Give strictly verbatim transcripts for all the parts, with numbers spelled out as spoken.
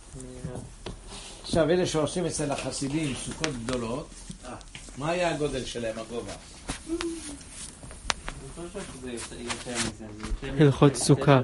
עכשיו, אלה שעושים אצל החסידים סוכות גדולות, מה היה הגודל שלהם, הגובה? הלכות סוכה.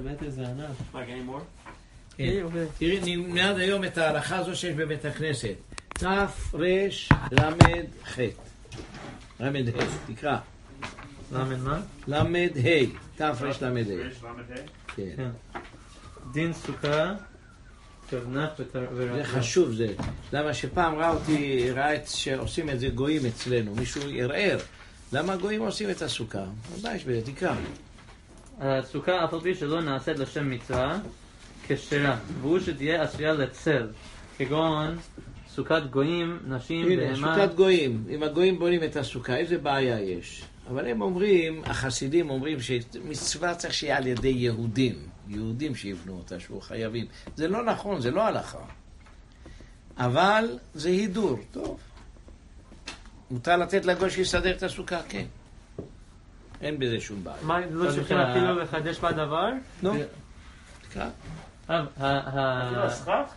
תראי, נלמד היום את ההלכה הזו שיש בבית הכנסת. תף רש למד חט. למד ה', תקרא. למד מה? למד ה', תף רש למד ה'. רש למד ה'? כן. דין סוכה, כוונה ורעיון. זה חשוב זה. למה שפעם ראה אותי, ראה שעושים את זה גויים אצלנו. מישהו ערער. למה גויים עושים את הסוכה? מה יש בזה? תקרא. הסוכה, אף על פי שלא נעשית לשם מצווה, כשרה, והוא שתהיה עשויה לצל, כגון סוכת גויים, נשים, הנה, בהמה. סוכת גויים. אם הגויים בונים את הסוכה, איזה בעיה יש? אבל הם אומרים, החסידים אומרים שמצווה צריך שיהיה על ידי יהודים. יהודים שיבנו אותה, שהוא חייבים. זה לא נכון, זה לא הלכה. אבל זה הידור, טוב. מותר לתת לגוי שיסדר את הסוכה, כן. אין בזה שום בעיה. מה, לא צריכים אפילו לחדש בדבר? נו, תקרא. אפילו הסכך?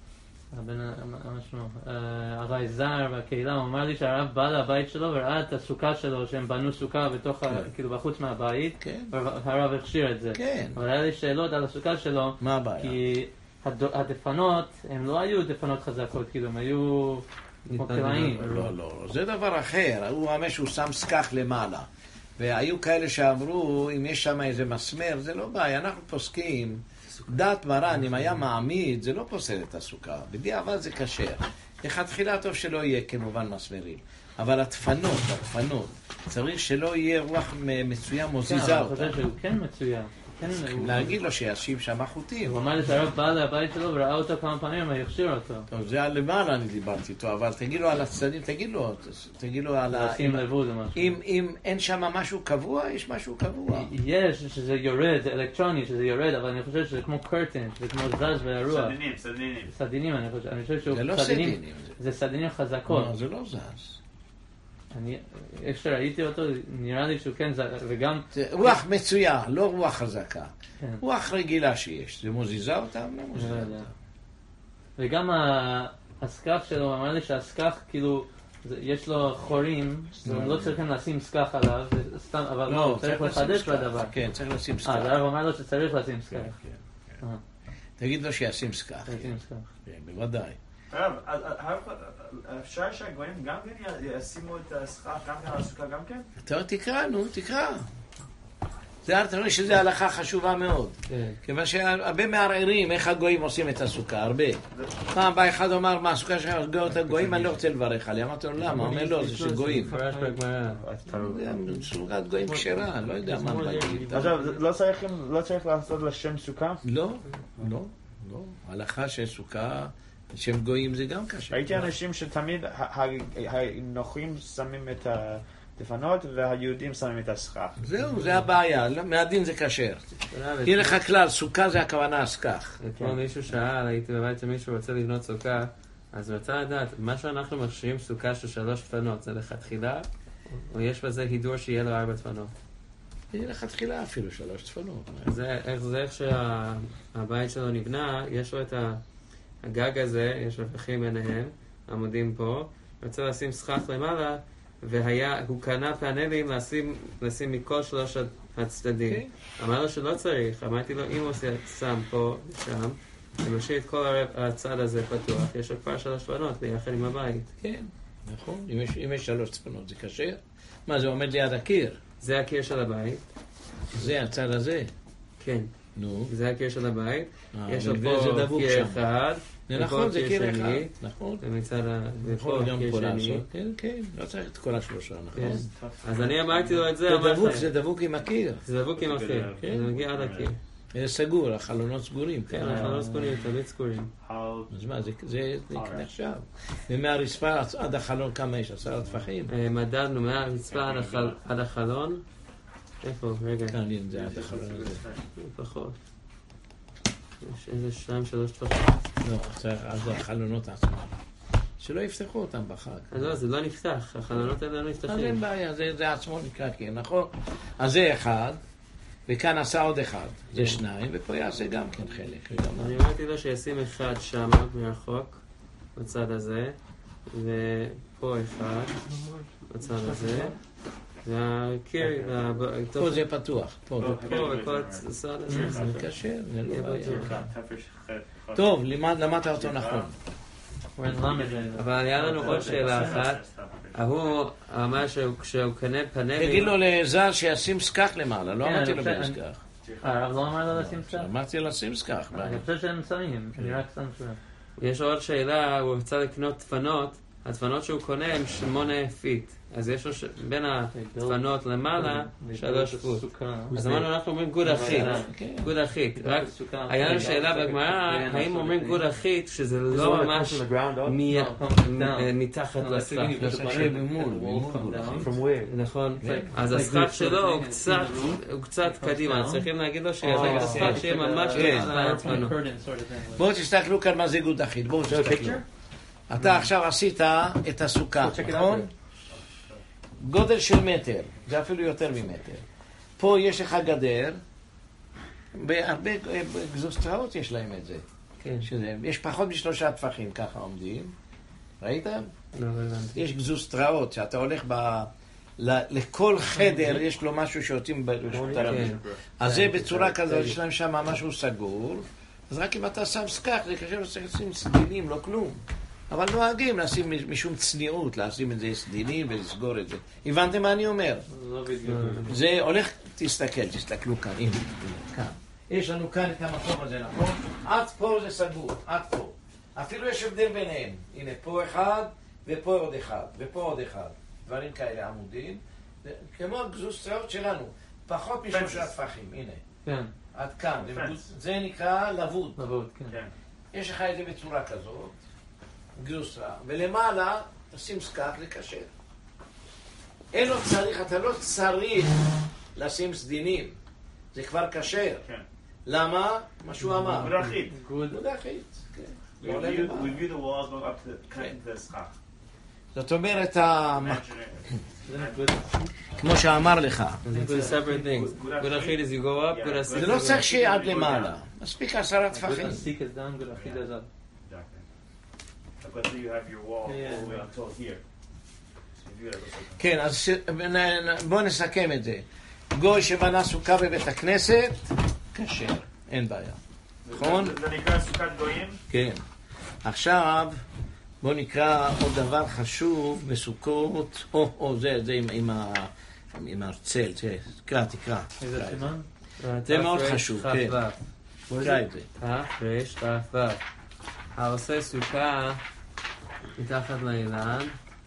הרייזר והקהילה, הוא אמר לי שהרב בא לבית שלו וראה את הסוכה שלו, שהם בנו סוכה בתוך, כאילו בחוץ מהבית, והרב הכשיר את זה. אבל היה לי שאלות על הסוכה שלו, מה הבעיה? כי הדפנות, הם לא היו דפנות חזקות, כאילו הם היו כמו קלעים. לא, לא, זה דבר אחר. הוא אמר שהוא שם סכך למעלה. והיו כאלה שאמרו, אם יש שם איזה מסמר, זה לא בעיה, אנחנו פוסקים. דעת מרן, אם היה מעמיד, זה לא פוסל את הסוכה. בדיעבד זה קשר. לכתחילה טוב שלא יהיה כמובן מסמרים. אבל התפנות, התפנות, צריך שלא יהיה רוח מצויה מוזיזה אותה. כן, אני חושב שהוא כן מצויה. להגיד לו שישים שם חוטים. הוא אמר לי שהרב בא לבית שלו וראה אותו כמה פעמים, והכשיר אותו. טוב, זה על למעלה אני דיברתי איתו, אבל תגיד לו על הצדדים, תגיד לו, תגיד לו על ה... לשים לבוד או משהו. אם אין שם משהו קבוע, יש משהו קבוע. יש, שזה יורד, זה אלקטרוני, שזה יורד, אבל אני חושב שזה כמו קרטן, זה כמו זז והרוח. סדינים, סדינים. סדינים, אני חושב, אני חושב שהוא... זה לא סדינים. זה סדינים חזקות. לא, זה לא זז. אני, איך שראיתי אותו, נראה לי שהוא כן, וגם... רוח מצויה, לא רוח חזקה. רוח רגילה שיש. זה מוזיזה אותה? לא מוזיזה אותה. וגם הסכך שלו, אמר לי שהסכך, כאילו, יש לו חורים, לא צריכים לשים סכך עליו, אבל לא, צריך לחדש בדבר. כן, צריך לשים סכך. אה, זה אמר לו שצריך לשים סכך. תגיד לו שישים סכך. שישים סכך. כן, בוודאי. הרב, אפשר שהגויים גם כן ישימו את הסכך, גם כן על הסוכה גם כן? טוב, תקרא, נו, תקרא. זה ארתנו שזה הלכה חשובה מאוד. כיוון שהרבה מערערים איך הגויים עושים את הסוכה, הרבה. פעם בא אחד אומר, מה, הסוכה של הגויים, אני לא רוצה לברך עליה. אמרתי לו, למה? אומר לו, זה של גויים. זה סוגת גויים כשרה, לא יודע מה להגיד. עכשיו, לא צריך לעשות לשם סוכה? לא, לא, לא. ההלכה של סוכה... שם גויים זה גם קשה. ראיתי אנשים שתמיד הנוחים שמים את הדפנות והיהודים שמים את הסכך. זהו, זה הבעיה. מהדין זה קשר. תהיה לך כלל, סוכה זה הכוונה הסכך. כמו מישהו שאל, הייתי בבית שמישהו רוצה לבנות סוכה, אז הוא רצה לדעת, מה שאנחנו מכשירים סוכה של שלוש דפנות, זה לכתחילה, או יש בזה הידור שיהיה לו ארבע דפנות? יהיה לכתחילה אפילו שלוש דפנות. זה איך שהבית שלו נבנה, יש לו את ה... הגג הזה, יש רווחים ביניהם, עמודים פה, רצה לשים סכך למעלה, והוא קנה פאנלים לשים, לשים מכל שלוש הצדדים. Okay. אמר לו שלא צריך, אמרתי לו, אם הוא שם פה ושם, הוא משאיר את כל הצד הזה פתוח, יש לו כבר שלוש צפנות ביחד עם הבית. כן, נכון. אם יש, אם יש שלוש צפנות, זה קשה. מה, זה עומד ליד הקיר? זה הקיר של הבית. זה הצד הזה? כן. נו. זה הקיר של הבית. יש לו פה קיר אחד. זה נכון, זה קיר אחד. נכון. ומצד נכון, גם כל לעשות. כן, כן. לא צריך את כל השלושה, נכון. אז אני אמרתי לו את זה. זה דבוק, זה דבוק עם הקיר. זה דבוק עם הקיר. זה מגיע עד הקיר. זה סגור, החלונות סגורים. כן, החלונות סגורים, תמיד סגורים. אז מה, זה נחשב. ומהרצפה עד החלון כמה יש? עשרה טפחים? מדדנו מהרצפה עד החלון. איפה? רגע. כאן זה עד החלון הזה. פחות. יש איזה שתיים, שלוש טפחים. לא, אז זה החלונות עצמם. שלא יפתחו אותם בחג. אז לא, זה לא נפתח. החלונות האלה לא נפתחים. אז אין בעיה, זה עצמו נקרא קיר, נכון? אז זה אחד. וכאן עשה עוד אחד, זה שניים, ופה יעשה גם כן חלק. אני אמרתי לו שישים אחד שם מרחוק, בצד הזה, ופה אחד, בצד הזה, והקיר, פה זה פתוח, פה. פה וכל הצד הזה. זה קשה, זה לא בעיה. טוב, למדת אותו נכון. אבל היה לנו עוד שאלה אחת. הוא אמר שכשהוא קנה פאנלים... תגיד לו לזר שישים סכך למעלה, לא אמרתי לו בלי סכך. הרב לא אמר לו לשים סכך? אמרתי לו לשים סכך. אני חושב שהם שמים, אני רק שם שואל. יש עוד שאלה, הוא רצה לקנות דפנות, הדפנות שהוא קונה הם שמונה פיט. אז יש לו בין הדפנות למעלה שלוש פוט. אז אמרנו, אנחנו אומרים גוד אחית. גוד אחית. רק היה לנו שאלה בגמרא, האם אומרים גוד אחית שזה לא ממש מתחת לסכך. נכון. אז הסכך שלו הוא קצת קדימה. צריכים להגיד לו שיחזק את הסכך שיהיה ממש לדפנות. בואו תסתכלו כאן מה זה גוד אחית. בואו תסתכלו. אתה עכשיו עשית את הסוכה, נכון? גודל של מטר, זה אפילו יותר ממטר. פה יש לך גדר, בהרבה גזוסטראות יש להם את זה. כן. שזה, יש פחות משלושה טפחים, ככה עומדים. ראיתם? לא, לא הבנתי. יש גזוסטראות, שאתה הולך ב... לכל חדר יש לו משהו שיוצאים ברשות הרבים. אז זה בצורה כזאת, יש להם שם משהו סגור, אז רק אם אתה שם סכך, זה קשה לשים סדינים, לא כלום. אבל נוהגים לשים משום צניעות, לשים את זה סדינים ולסגור את זה. הבנתם מה אני אומר? לא בדיוק. זה הולך, תסתכל, תסתכלו כאן, הנה, כאן. יש לנו כאן את המקום הזה, נכון? עד פה זה סגור, עד פה. אפילו יש הבדל ביניהם. הנה, פה אחד, ופה עוד אחד, ופה עוד אחד. דברים כאלה עמודים. כמו גזוסטראות שלנו, פחות משלושה טפחים, הנה. כן. עד כאן. זה נקרא לבוד. לבוד, כן. יש לך את זה בצורה כזאת. גזוסטרה, ולמעלה תשים סכך לקשר. אין לו צריך, אתה לא צריך לשים סדינים, זה כבר קשר. כן. למה? מה שהוא אמר. גוד אחית. גוד אחית, כן. We view the walls going up to the סכך. זאת אומרת, כמו שאמר לך. גוד אחית is you go up, גוד אחית... זה לא צריך שיהיה עד למעלה. מספיק עשרה טפחים. גוד אחית is up. But so you have your wall all the way until here. כן, אז בואו נסכם את זה. גוי שבנה סוכה בבית הכנסת, כשר, אין בעיה. נכון? זה נקרא סוכת גויים? כן. עכשיו, בואו נקרא עוד דבר חשוב בסוכות. או, או, זה, זה עם הרצל, תקרא, תקרא. איזה סימן? זה מאוד חשוב, כן. תקרא את זה. רש, ת', ו'. העושה סוכה מתחת לאילן.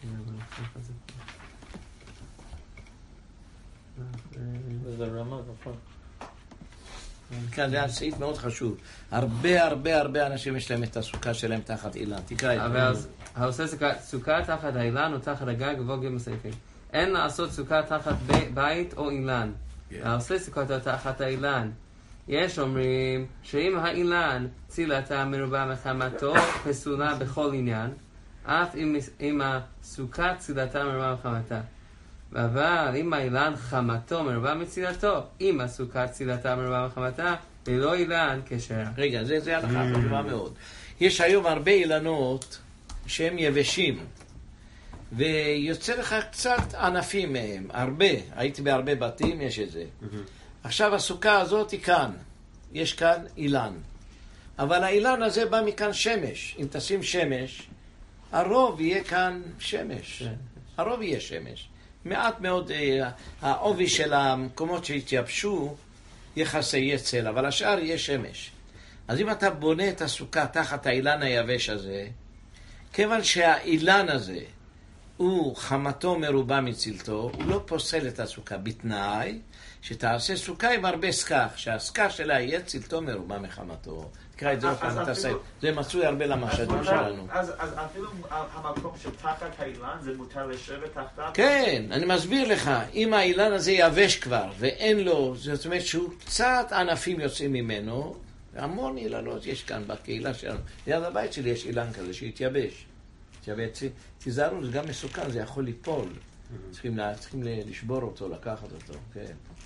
זה רמה, נכון. כאן זה סעיף מאוד חשוב. הרבה הרבה הרבה אנשים יש להם את הסוכה שלהם תחת אילן. תקרא את זה. אבל העושה סוכה תחת האילן או תחת הגג ובוגעים בסעיפים. אין לעשות סוכה תחת בית או אילן. העושה סוכה תחת האילן. יש אומרים שאם האילן צילתה מרובה מחמתו פסולה בכל עניין, אף אם, אם הסוכה צילתה מרובה מחמתה. אבל אם האילן חמתו מרובה מצילתו, אם הסוכה צילתה מרובה מחמתה, ללא אילן קשר. רגע, זה, זה הלכה חשובה מאוד. יש היום הרבה אילנות שהם יבשים, ויוצא לך קצת ענפים מהם, הרבה. הייתי בהרבה בתים, יש את זה. עכשיו הסוכה הזאת היא כאן, יש כאן אילן, אבל האילן הזה בא מכאן שמש. אם תשים שמש, הרוב יהיה כאן שמש, הרוב יהיה שמש. מעט מאוד, העובי של המקומות שהתייבשו יחסי יהיה צל, אבל השאר יהיה שמש. אז אם אתה בונה את הסוכה תחת האילן היבש הזה, כיוון שהאילן הזה הוא חמתו מרובה מצילתו, הוא לא פוסל את הסוכה, בתנאי שתעשה סוכה עם הרבה סכך, שהסכך שלה יהיה צילתו מרובה מחמתו. תקרא את זה, זה מצוי הרבה למשאדים שלנו. אז אפילו המקום שתחת האילן זה מותר לשבת תחתיו? כן, אני מסביר לך, אם האילן הזה יבש כבר ואין לו, זאת אומרת שהוא קצת ענפים יוצאים ממנו, המון אילנות יש כאן בקהילה שלנו. ליד הבית שלי יש אילן כזה שהתייבש. תיזהרו, זה גם מסוכן, זה יכול ליפול. צריכים לשבור אותו, לקחת אותו, כן.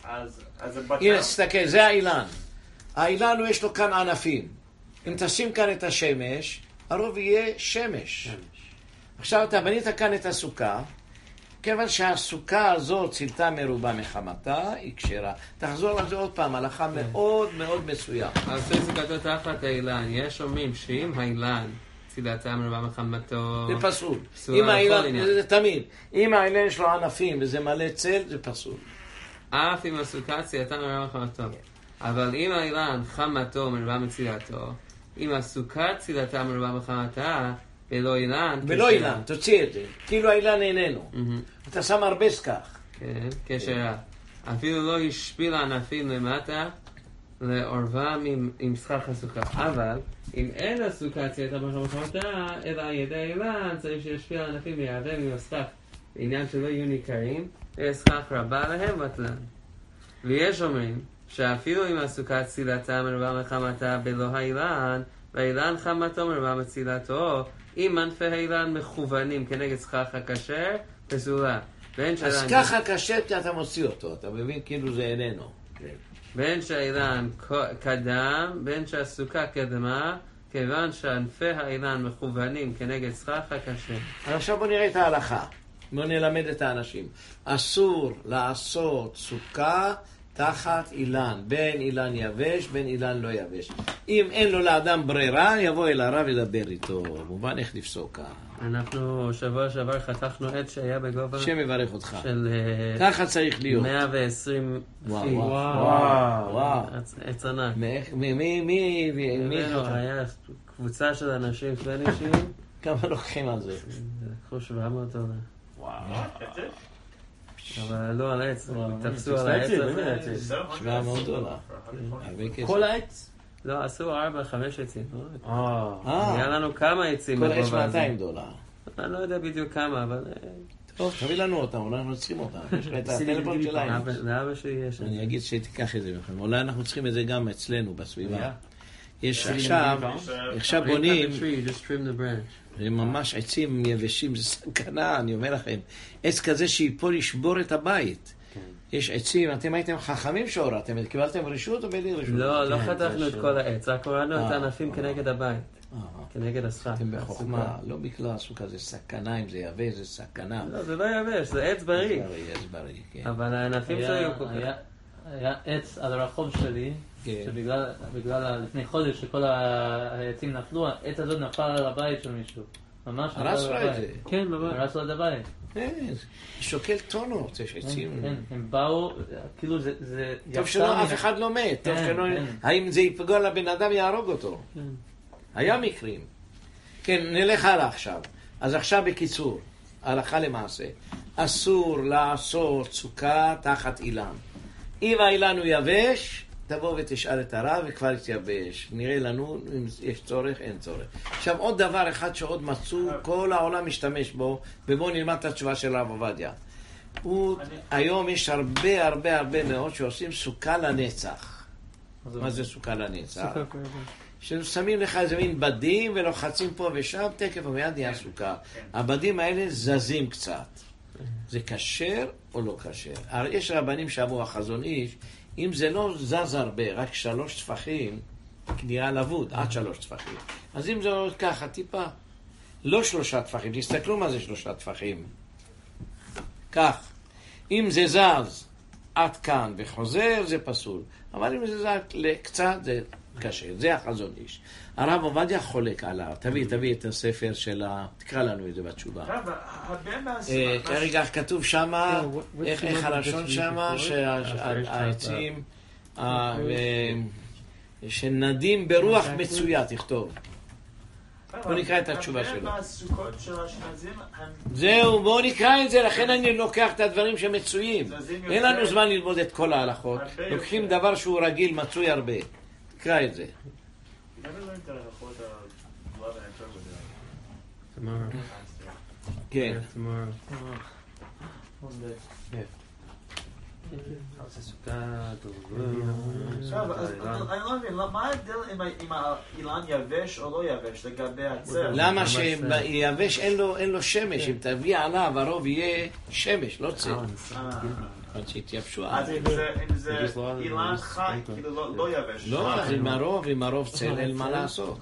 הנה, תסתכל, זה האילן. האילן יש לו כאן ענפים. אם תשים כאן את השמש, הרוב יהיה שמש. עכשיו אתה בנית כאן את הסוכה, כיוון שהסוכה הזאת צילתה מרובה מחמתה, היא כשרה. תחזור על זה עוד פעם, הלכה מאוד מאוד מסוים. אז סוכתו תחת האילן, יש אומרים שאם האילן צילתה מרובה מחמתו... זה פסול. אם האילן, זה תמיד. אם האילן יש לו ענפים וזה מלא צל, זה פסול. אף אם הסוכה צילתה מרובה מחמתו. אבל אם האילן חמתו מרובה מצילתו, אם הסוכה צילתה מרובה מחמתה, בלא אילן, בלא אילן, תוציא את זה. כאילו האילן איננו. אתה שם הרבה סכך. כן, כשרה. אפילו לא השפיל ענפים למטה, לעורבם עם סכך הסוכה. אבל, אם אין הסוכה צילתה מרובה מחמתה, אלא על ידי אילן, צריך שישפיל ענפים ויערבם עם הסכך. בעניין שלא יהיו ניכרים, וסכך רבה להם בטלן. ויש אומרים, שאפילו אם הסוכה צילתה מרובה מחמתה בלא האילן, והאילן חמתו מרובה מצילתו, אם מנפי האילן מכוונים כנגד סכך הכשר, פסולה. אז ככה הכשר כי אתה מוציא אותו, אתה מבין כאילו זה איננו. בין שהאילן קדם, בין שהסוכה קדמה, כיוון שענפי האילן מכוונים כנגד סכך הכשר. עכשיו בוא נראה את ההלכה. בוא נלמד את האנשים. אסור לעשות סוכה תחת אילן, בין אילן יבש, בין אילן לא יבש. אם אין לו לאדם ברירה, יבוא אל הרב לדבר איתו. מובן איך לפסוק. אנחנו שבוע שעבר חתכנו עץ שהיה בגובה... שם מברך אותך. של... ככה צריך להיות. מאה ועשרים פי. וואו, וואו, וואו. עץ ענק. מי, מי, מי, מי? היה קבוצה של אנשים פנישים. כמה לוקחים על זה? לקחו שבע מאות דולר. וואו. אבל לא על העץ, תפסו על העץ הזה. שבע מאות דולר. כל העץ? לא, עשו ארבע, חמש עצים. אה. היה לנו כמה עצים. כל עץ מאתיים דולר. אני לא יודע בדיוק כמה, אבל... טוב, תביא לנו אותם, אולי אנחנו צריכים אותם. יש לך את הטלפון שלהם. לאבא שלי יש. אני אגיד שתיקח את זה מכם. אולי אנחנו צריכים את זה גם אצלנו בסביבה. יש עכשיו, עכשיו בונים, זה ממש עצים יבשים, זה סכנה, אני אומר לכם. עץ כזה שיפול לשבור את הבית. יש עצים, אתם הייתם חכמים שעורה, אתם קיבלתם רשות או בלי רשות? לא, לא חתכנו את כל העץ, רק הורדנו את הענפים כנגד הבית, כנגד הסכך. אתם בחוכמה, לא בגלל הסוכה, זה סכנה, אם זה יבש, זה סכנה. לא, זה לא יבש, זה עץ בריא. עץ בריא, כן. אבל הענפים שהיו כל כך... היה עץ על הרחוב שלי, שבגלל לפני חודש שכל העצים נפלו, העץ הזאת נפל על הבית של מישהו. ממש נפל על הבית. כן, בבית. הרס לו את הבית. כן, שוקל טונות, יש עצים. כן, הם באו, כאילו זה... טוב שלא, אף אחד לא מת. טוב שלא, האם זה יפגוע לבן אדם, יהרוג אותו. היה מקרים. כן, נלך הלאה עכשיו. אז עכשיו בקיצור, הלכה למעשה. אסור לעשות סוכה תחת אילן. אם האילן הוא יבש, תבוא ותשאל את הרב וכבר יתייבש. נראה לנו אם יש צורך, אין צורך. עכשיו עוד דבר אחד שעוד מצאו, כל העולם משתמש בו, ובואו נלמד את התשובה של הרב עובדיה. הוא, היום יש הרבה הרבה הרבה מאוד שעושים סוכה לנצח. מה זה סוכה לנצח? ששמים לך איזה מין בדים ולוחצים פה ושם, תקף ומיד נהיה סוכה. הבדים האלה זזים קצת. זה כשר או לא כשר? יש רבנים שאמרו החזון איש, אם זה לא זז הרבה, רק שלוש טפחים, נראה לבוד, עד שלוש טפחים. אז אם זה לא ככה, טיפה, לא שלושה טפחים, תסתכלו מה זה שלושה טפחים. כך, אם זה זז עד כאן וחוזר, זה פסול. אבל אם זה זז קצת, זה קשה. זה החזון איש. הרב עובדיה חולק עליו. תביא, תביא את הספר של ה... תקרא לנו את זה בתשובה. כרגע כתוב שמה, איך הלשון שמה, שהעצים שנדים ברוח מצויה, תכתוב. בוא נקרא את התשובה שלו. זהו, בוא נקרא את זה, לכן אני לוקח את הדברים שמצויים. אין לנו זמן ללמוד את כל ההלכות. לוקחים דבר שהוא רגיל, מצוי הרבה. תקרא את זה. כן. אני לא מבין, מה ההבדל אם האילן יבש או לא יבש לגבי הצל? למה שיבש אין לו שמש, אם תביא עליו הרוב יהיה שמש, לא צל. עד שהתייבשו. אז אם זה אילן חי, כאילו לא יבש. לא, אז עם הרוב, עם הרוב צלל, מה לעשות?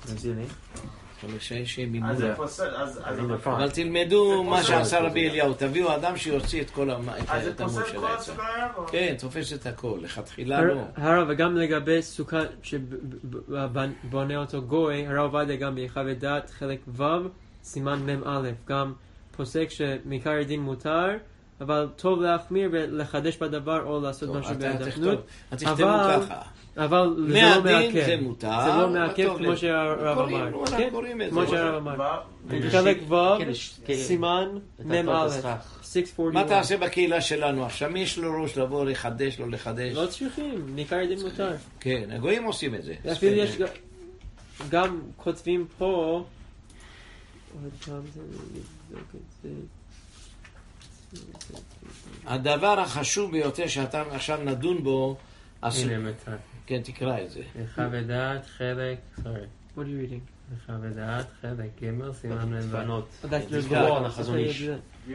אבל תלמדו מה שעשה רבי אליהו, תביאו אדם שיוציא את כל המות של העצה. כן, תופס את הכל, לכתחילה לא. הרב, וגם לגבי סוכה שבונה אותו גוי, הרב עובדיה גם ביחד ודעת חלק ו' סימן מם א', גם פוסק שמעיקר דין מותר, אבל טוב להחמיר ולחדש בדבר או לעשות משהו בהדחנות. אז תכתבו ככה. אבל זה לא מעכב. זה מותר. זה לא מעכב כמו שהרב אמר. כן, כמו שהרב אמר. חלק ו' סימן מם א'. מה תעשה בקהילה שלנו? עכשיו מי יש לו ראש לבוא לחדש, לא לחדש? לא צריכים, מעיקר דין מותר. כן, הגויים עושים את זה. אפילו יש גם כותבים פה הדבר החשוב ביותר שאתה עכשיו נדון בו, הנה מצד. כן, תקרא את זה. לך ודעת חלק, sorry. What are you reading? לך ודעת חלק, ג' סימן לבנות. תקרא על החזון איש.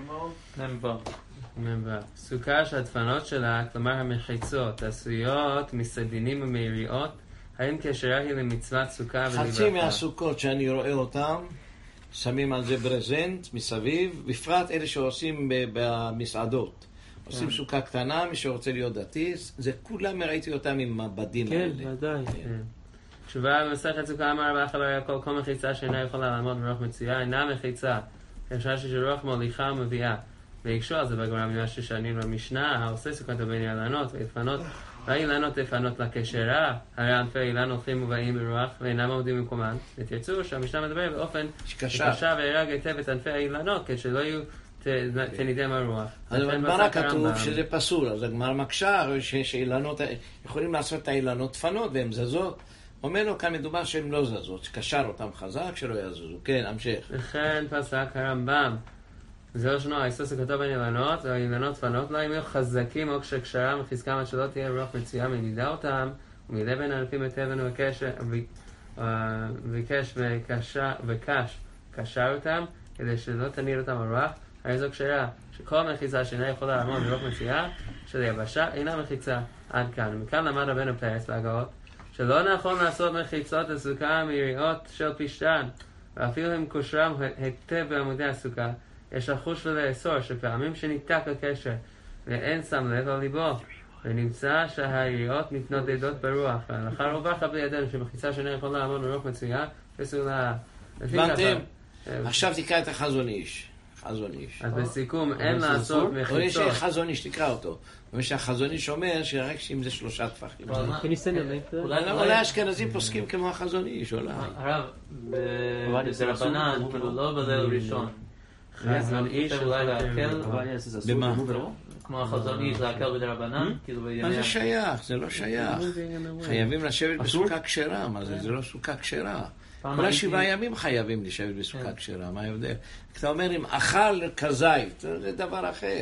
נ"ו. סוכה שהדפנות שלה, כלומר המחיצות, עשויות מסדינים ומאיריות, האם קשרה היא למצוות סוכה ולברכה? חצי מהסוכות שאני רואה אותן, שמים על זה ברזנט מסביב, בפרט אלה שעושים במסעדות. עושים סוכה קטנה, מי שרוצה להיות דתי, זה כולם ראיתי אותם עם מבדים האלה. כן, ודאי. תשובה במסכת סוכה אמר רבי אחא בר יעקב, כל מחיצה שאינה יכולה לעמוד ברוח מצויה, אינה מחיצה, אפשר שרוח מוליכה ומביאה. ויקשו על זה בגמרא ממה ששנינו במשנה, העושה סוכת בין אילנות ולפנות, והאילנות לפנות לקשרה, הרי ענפי אילן הולכים ובאים ברוח ואינם עומדים במקומן. ותרצו שהמשנה מדבר באופן שקשה והרג היטב את ענפי האילנות, כשלא יהיו תנידם הרוח. אז בגמרא כתוב שזה פסול, אז הגמרא מקשה, שאילנות, יכולים לעשות את האילנות דפנות והן זזות. אומר לו כאן מדובר שהן לא זזות, שקשר אותם חזק, שלא יזוזו. כן, המשך. וכן פסק הרמב"ם. זהו שנו, היסוד סוכתו בין אילנות, או אילנות דפנות, לא אם יהיו חזקים או כשקשרם וחזקם עד שלא תהיה רוח מצויה מנידה אותם, ומילא בין ענפים את אבן וביקש וקש קשר אותם, כדי שלא תניד אותם הרוח, הרי זו קשרה, שכל מחיצה שאינה יכולה לעמוד ברוח מצויה, של יבשה אינה מחיצה. עד כאן. מכאן למד רבנו פרס בהגאות, שלא נכון לעשות מחיצות לסוכה מיריעות של פשטן, ואפילו אם קושרם היטב בעמודי הסוכה, יש לחוש ולאסור שפעמים שניתק הקשר ואין שם לב על ליבו, ונמצא שהיריעות מתנודדות ברוח, והלכה רווח בידינו שמחיצה שאינה יכולה לעמוד ברוח מצויה, פסולה. הבנתם? עכשיו תקרא את החזון איש. חזון איש. אז בסיכום, אין לעשות מחיצות. יש חזון איש, תקרא אותו. ושהחזון איש אומר שרק אם זה שלושה טפחים. אולי אשכנזים פוסקים כמו החזון איש, אולי. הרב, ברבנן, כאילו לא בליל ראשון. חזון איש אולי להקל. במה? כמו החזון איש להקל בדרבנן. מה זה שייך? זה לא שייך. חייבים לשבת בסוכה כשרה. מה זה? זה לא סוכה כשרה. כל השבעה ימים חייבים לשבת בסוכה כשרה. מה ההבדל? אתה אומר אם אכל כזית, זה דבר אחר.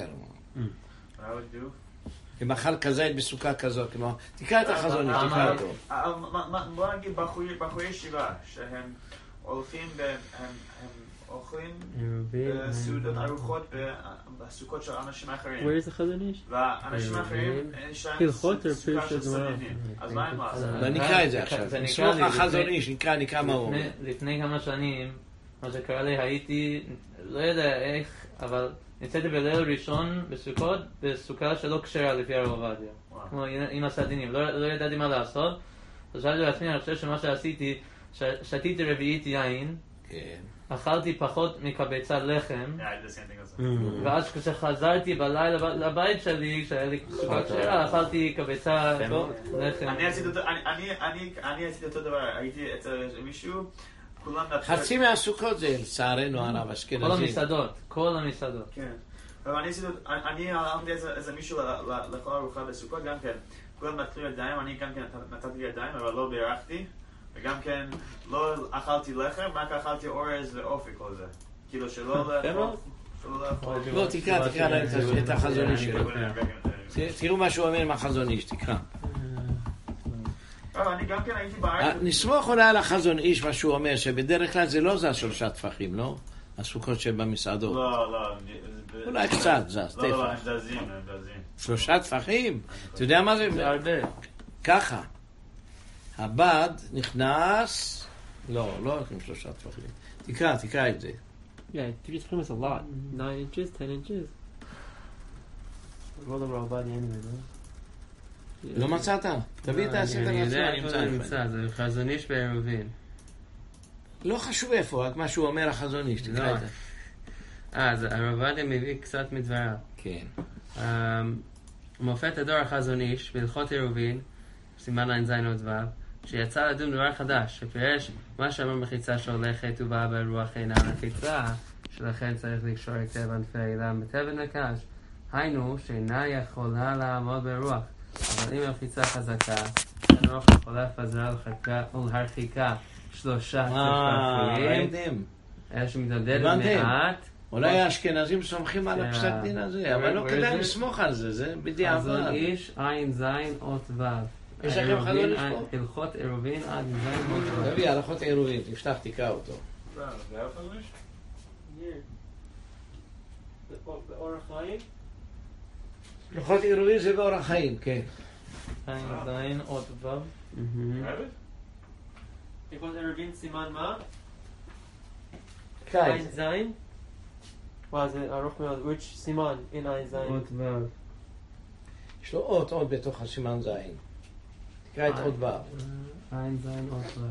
אם אכל כזית בסוכה כזאת, תקרא את החזון, תקרא אותו. בוא נגיד בחורי ישיבה, שהם הולכים, הם אוכלים בסעודות ארוחות בסוכות של אנשים אחרים. Where is the חזון איש? והאנשים האחרים, יש להם סוכה של סדינים. אז מה הם לעשות? נקרא את זה עכשיו. נסמוך החזון איש, נקרא מה הוא אומר. לפני כמה שנים, מה שקרה לי, הייתי, לא יודע איך, אבל נצאתי בליל ראשון בסוכות, בסוכה שלא כשרה לפי הרב עובדיה. כמו עם הסדינים, לא ידעתי מה לעשות. אז שאלתי לעצמי, אני חושב שמה שעשיתי, שתיתי רביעית יין, אכלתי פחות מקבצת לחם, ואז כשחזרתי בלילה לבית שלי, כשהיה לי סוכה כשרה, אכלתי קבצת לחם. אני עשיתי אותו דבר, הייתי אצל מישהו, חצי מהסוכות זה לצערנו הרב אשכנזים. כל המסעדות, כל המסעדות. כן. אני אמרתי איזה מישהו לכל ארוחה בסוכות, גם כן, כולם נטלו ידיים, אני גם כן נתתי ידיים, אבל לא בירכתי, וגם כן לא אכלתי לחם, רק אכלתי אורז ואופי כל זה. כאילו שלא לאכול. לא, תקרא, תקרא את החזון איש שלו. תראו מה שהוא אומר עם החזון איש, תקרא. אני גם כן הייתי בארץ. נסמוך אולי על החזון איש מה שהוא אומר, שבדרך כלל זה לא זה שלושה טפחים, לא? הסוכות שבמסעדות. לא, לא. אולי קצת, זז, לא, לא, טפח. הם זזים, הם זזים. שלושה טפחים? אתה יודע מה זה? זה הרבה. ככה. הבד נכנס... לא, לא הולכים שלושה טפחים. תקרא, תקרא את זה. Yeah, three tefachim is a lot. Nine inches, ten inches. Roll over Obadiah anyway, no? לא מצאת? תביא את הספר אני יודע עצמו, איפה זה נמצא, זה חזון איש בעירובין. לא חשוב איפה, רק מה שהוא אומר החזון איש, תקרא את זה. אה, אז הרב עובדיה מביא קצת מדבריו. כן. מופת הדור החזון איש, בהלכות עירובין, סימן עין זין עוד ו', שיצא לדון דבר חדש, שפירש מה שאמר מחיצה שהולכת ובאה ברוח אינה מחיצה, שלכן צריך לקשור היטב ענפי אילם בתבן הקש, היינו שאינה יכולה לעמוד ברוח, אבל אם המחיצה חזקה, הרוח יכולה לפזרה ולהרחיקה שלושה טפחים, ראיתם? אלא שמתעודדת הבנתם? מעט, אולי האשכנזים סומכים על הפסק דין הזה, אבל לא כדאי לסמוך על זה, זה בדיעבד. חזון איש עין זין אות ו'. יש לכם חזון איש פה? הלכות עירובין עד זין אות ו'. תביא, הלכות עירובין, תפתח, תקרא אותו. זה היה חזון איש? באורח חיים? הלכות עירובין זה באורח חיים, כן. עין זין אות ו'. הלכות עירובין סימן מה? קרא את עין זה. זין? וואו, זה ארוך מאוד. which סימן in עין זין? אות ו'. יש לו אות, אות בתוך הסימן זין. תקרא את אות ו'. עין זין אות ו'.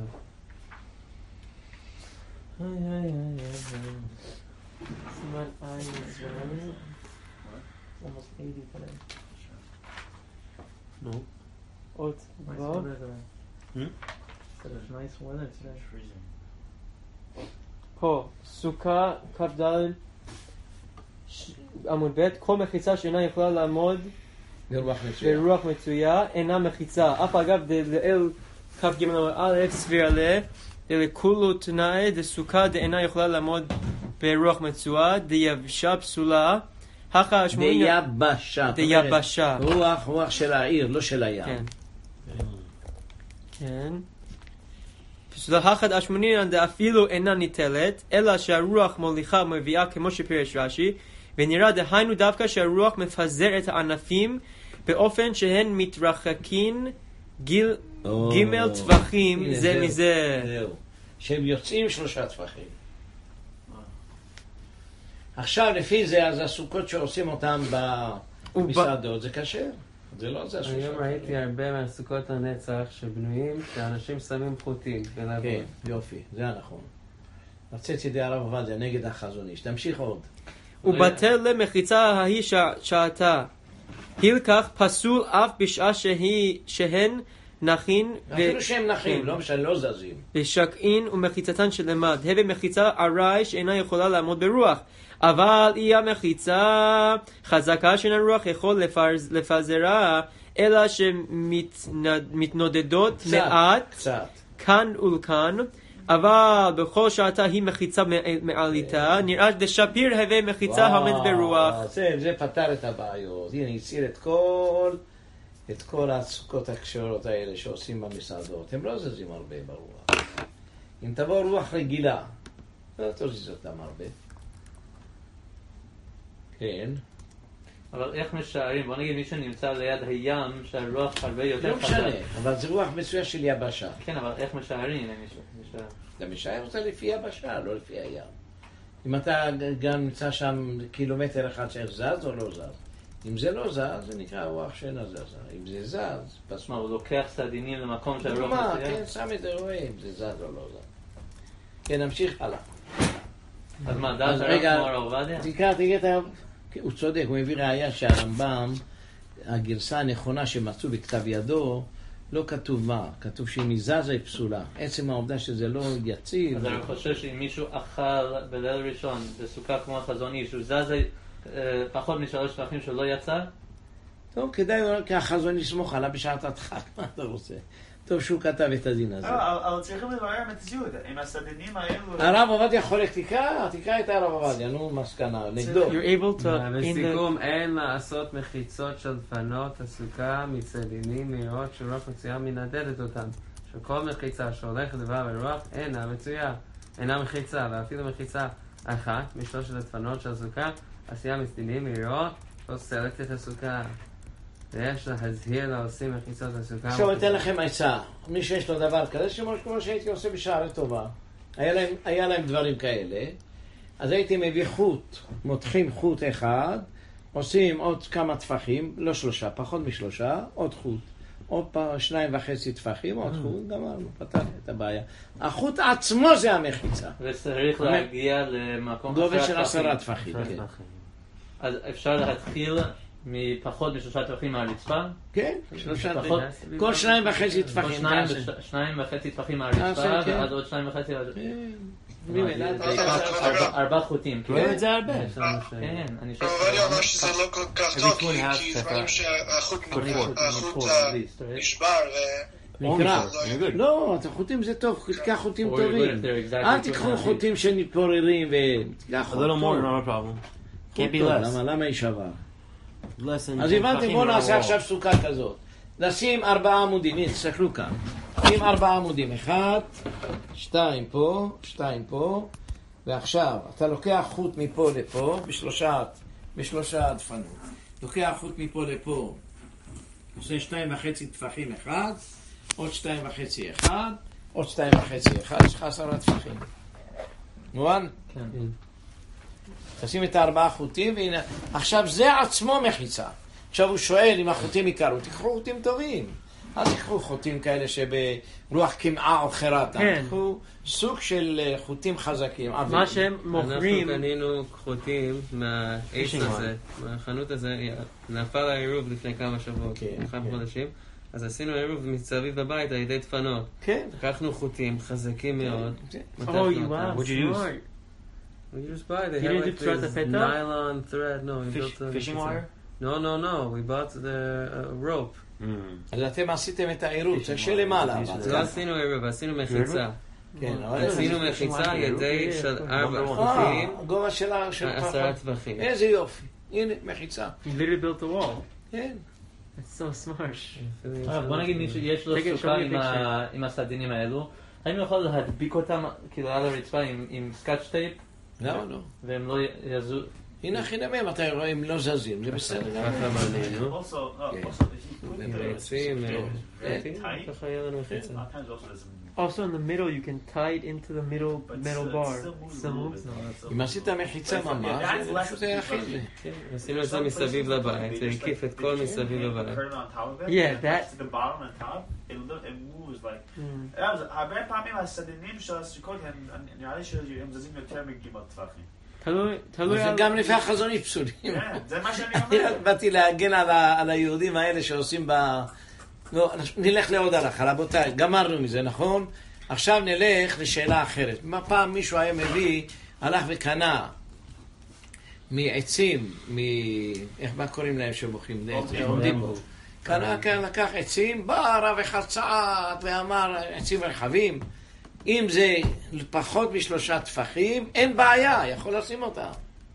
סימן עין זין. almost eighty times. נו. אות Nice ו'. weather today. Hmm? Said it's nice weather today. פה, סוכה, כ"ד, ש- עמוד ב', כל מחיצה שאינה יכולה לעמוד ברוח מצוין. ברוח מצויה, אינה מחיצה. אף אגב, דלאל כ"ג עמוד א', סביר לה, דלכולו תנאי, דסוכה דאינה יכולה לעמוד ברוח מצויה, דיבשה פסולה, הכה השמונים... דיבשה. דיבשה. רוח, רוח של העיר, לא של הים. כן. כן. פסולה הכת השמונינן דאפילו אינה ניטלת, אלא שהרוח מוליכה ומביאה כמו שפירש רש"י, ונראה דהיינו דווקא שהרוח מפזר את הענפים באופן שהן מתרחקים גיל, או, גימל טווחים הנה, זה זהו, מזה. זהו. שהם יוצאים שלושה טפחים. עכשיו לפי זה, אז הסוכות שעושים אותם במסעדות זה קשה. זה לא זה שלושה היום טפחים. ראיתי הרבה מהסוכות הנצח שבנויים שאנשים שמים חוטים. כן, יופי, זה הנכון. רציתי ידי הרב עובדיה נגד החזון איש. תמשיך עוד. ובטל למחיצה ההיא שע- שעתה. הילקח פסול אף בשעה שהיא, שהן נכין ו- אפילו שהם נחים, כן. לא משנה, לא זזים. ושקעין ומחיצתן שלמד. הווה מחיצה ארעי שאינה יכולה לעמוד ברוח. אבל היא המחיצה חזקה שאין הרוח יכול לפז, לפזרה, אלא שמתנודדות קצת, מעט, קצת. כאן ולכאן, אבל בכל שעתה היא מחיצה מעליתה, נראה דשפיר הווה מחיצה העומד ברוח. זה, זה פתר את הבעיות. הנה, הציר את כל, את כל הסוכות הקשרות האלה שעושים במסעדות. הם לא זזים הרבה ברוח. אם תבוא רוח רגילה, לא תזיז אותם הרבה. כן. אבל איך משערים? בוא נגיד מי שנמצא ליד הים, שהרוח הרבה יותר לא משנה, אבל זה רוח מצויה של יבשה. כן, אבל איך משערים אם מישהו? משער. אתה משער אותה לפי יבשה, לא לפי הים. אם אתה גם נמצא שם קילומטר אחד שאיך זז או לא זז. אם זה לא זז, זה נקרא רוח שאינה זזה. אם זה זז, מה, פסמה. הוא לוקח סדינים למקום שהרוח דוגמה, מצויה? כן, שם את זה, רואה אם זה זז או לא זז. כן, נמשיך הלאה. אז מה, אז דעת רגע, הרב כמו הרב עובדיה? תקרא, תקרא את ה... הוא צודק, הוא הביא ראיה שהרמב"ם, הגרסה הנכונה שמצאו בכתב ידו, לא כתוב מה, כתוב שאם היא זזה היא פסולה. עצם העובדה שזה לא יציב. אז אני חושב שאם מישהו אכל בליל ראשון בסוכה כמו החזון איש, הוא זז אה, פחות משלוש טפחים שהוא לא יצא, טוב, כדאי, כי החזון יסמוך עליו בשעת הדחק, מה אתה רוצה? טוב שהוא כתב את הדין הזה. אבל צריכים לברר מציאות, עם הסדינים האלו... הרב עובדיה חולק, תקרא, תקרא את הרב עובדיה, נו, מסקנה, נגדו. You're able to... in the- בסיכום, אין לעשות מחיצות של דפנות הסוכה מצדינים מהירות שרוח מצויה מנדדת אותם. שכל מחיצה שהולכת דבר ברוח אינה מצויה, אינה מחיצה, ואפילו מחיצה אחת משלושת הדפנות של הסוכה, עשייה מסדינים מהירות, או סלקת את הסוכה. ויש להזהיר לעושים מחיצות הסוכה. עכשיו אני אתן לכם עצה. מי שיש לו דבר כזה, כמו שהייתי עושה בשערי טובה. היה להם, היה להם דברים כאלה. אז הייתי מביא חוט, מותחים חוט אחד, עושים עוד כמה טפחים, לא שלושה, פחות משלושה, עוד חוט. עוד פעם שניים וחצי טפחים, עוד חוט, גמרנו, פתרנו את הבעיה. החוט עצמו זה המחיצה. וצריך להגיע למקום גובה של עשרה טפחים, כן. אז אפשר להתחיל מפחות משלושה טפחים מהרצפה? כן, כל שניים וחצי טפחים. שניים וחצי טפחים מהרצפה, ואז עוד שניים וחצי... ארבע חוטים. כן, זה הרבה. כן, אני חושב... אבל אני אומר שזה לא כל כך טוב, כי דברים שהחוט נשבר נקרע. לא, החוטים זה טוב, תיקח חוטים טובים. אל תיקחו חוטים שמתפוררים ותיקח חוט טוב. למה יישבר? אז הבנתי, בואו נעשה עכשיו סוכה כזאת. נשים ארבעה עמודים, הנה, תסתכלו כאן. שים ארבעה עמודים, אחד, שתיים פה, שתיים פה, ועכשיו אתה לוקח חוט מפה לפה, בשלושה, בשלושה דפנות. לוקח חוט מפה לפה, עושה שתיים וחצי טפחים אחד, עוד שתיים וחצי אחד, עוד שתיים וחצי אחד, יש לך עשרה טפחים. מובן? כן. תשים את הארבעה חוטים, והנה, עכשיו זה עצמו מחיצה. עכשיו הוא שואל אם החוטים יקרו, תיקחו חוטים טובים. אז תיקחו חוטים כאלה שברוח קמעה או חירתה. כן. תיקחו סוג של חוטים חזקים. מה שהם מוכרים... אנחנו קנינו חוטים מהאיש הזה, מהחנות הזה, נפל העירוב לפני כמה שבועות, כמה חודשים. אז עשינו עירוב מסביב בבית על ידי דפנות. כן. לקחנו חוטים חזקים מאוד. Oh, you wow, What'd you use? We just buy. They You had didn't like do this thread nylon thread. No, we Fish, built a fishing wire? No, no, no. We bought the uh, rope. אז אתם עשיתם את העירוב, זה שלמעלה. לא עשינו עירוב, עשינו מחיצה. כן, עשינו מחיצה על ידי של ארבע חוטים. גובה של עשרה טווחים. איזה יופי. הנה, מחיצה. You literally built the wall. כן. It's so smart. בוא נגיד מי שיש לו סוכה עם הסרדינים האלו, האם הוא יכול להדביק אותם כאילו על הרצפה עם סקאץ' טייפ? למה לא? והם לא יזו... הנה הכי נמם, אתה רואה, הם לא זזים, זה בסדר. ככה בנינו. Also, uh, Okay. also, if you put it מרצים, tight, ככה היה לנו מחיצה. sometimes also there's Also in the middle, you can tie it into the middle but metal still- bar. still moves a Still little moves. bit. אם עשית מחיצה ממש, זה פשוט היה הכי זה. עשינו את זה מסביב לבית, והקיף את כל מסביב Hang the לבית. curtain on top of it, Yeah, and that- to the bottom and top, it look, it moves like. Mm. אז הרבה פעמים הסדינים של הסוכות הם נראה לי שהם זזים יותר מגימות טווחים. תלוי, תלוי זה על... גם לפי החזונית פסולים. כן, זה מה שאני אני אומר. רק באתי להגן על ה- על היהודים האלה שעושים ב... לא, נלך לעוד הלכה, רבותיי, גמרנו מזה, נכון? עכשיו נלך לשאלה אחרת. מה פעם מישהו היה מביא, הלך וקנה מעצים, מ... איך מה קוראים להם שבוכים? עומדים פה. קנה, כן, לקח עצים, בא הרב אחד צעד ואמר, עצים רחבים, אם זה פחות משלושה טפחים, אין בעיה, יכול לשים אותם.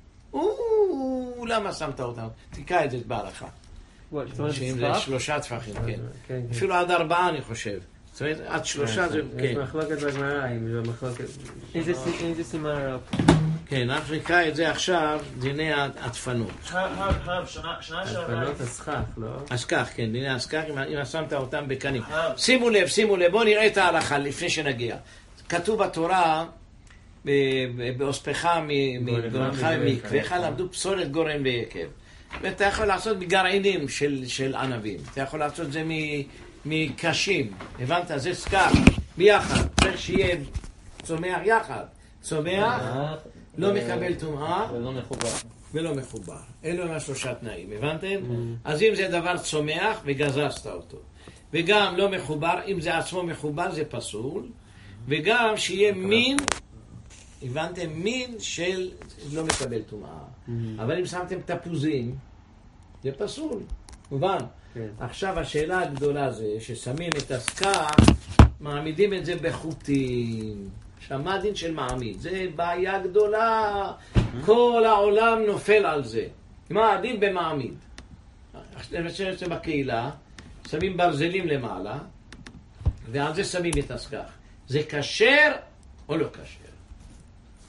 או, למה שמת אותם? תיקע את זה בהלכה. What, so שאם it's זה stop? שלושה טפחים, כן. כן, אפילו עד ארבעה אני חושב. זאת אומרת, עד שלושה זה, יש כן. מחלוקת בגמרא, אם זה מחלוקת... איזה ס- איזה סימן הרב? כן, אנחנו נקרא את זה עכשיו, דיני הדפנות. הרב, הרב, שנה שנה שעברה. הדפנות הסכך, לא? אז כך, כן, דיני הסכך, אם אם שמת אותם בקנים. הרב, שימו לב, שימו לב, בואו נראה את ההלכה לפני שנגיע. כתוב בתורה, ב- ב- באוספך מגורנך ומקווך, למדו פסולת גורן ויקב. ואתה יכול לעשות בגרעינים של, של ענבים. אתה יכול לעשות את זה מ- מקשים. הבנת? זה סכך, ביחד. צריך שיהיה צומח יחד. צומח, לא מקבל טומאה ולא מחובר. ולא מחובר. אלו הם השלושה תנאים, הבנתם? אז אם זה דבר צומח וגזזת אותו, וגם לא מחובר, אם זה עצמו מחובר זה פסול, וגם שיהיה מין, הבנתם? מין של לא מקבל טומאה. אבל אם שמתם תפוזים, זה פסול, מובן? כן. עכשיו השאלה הגדולה זה ששמים את הסכך, מעמידים את זה בחוטים. שמה הדין של מעמיד? זה בעיה גדולה. כל העולם נופל על זה. מה הדין במעמיד? למשל זה בקהילה, שמים ברזלים למעלה, ועל זה שמים את הסכך. זה כשר או לא כשר?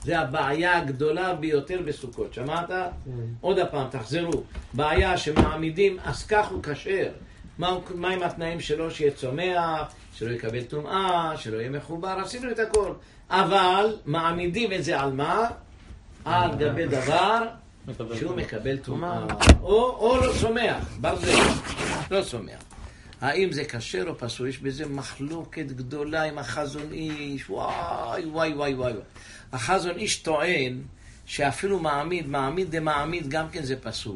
זה הבעיה הגדולה ביותר בסוכות. שמעת? עוד הפעם, תחזרו. בעיה שמעמידים, אז כך הוא כשר. מה, מה עם התנאים שלו? שיהיה צומח, שלא יקבל טומאה, שלא יהיה מחובר, עשינו את הכל. אבל מעמידים את זה על מה? על גבי דבר שהוא מקבל טומאה. או, או לא צומח, ברזל, לא צומח. האם זה כשר או פסול? יש בזה מחלוקת גדולה עם החזון איש. וואי, וואי, וואי, וואי. החזון איש טוען שאפילו מעמיד, מעמיד דמעמיד, גם כן זה פסול.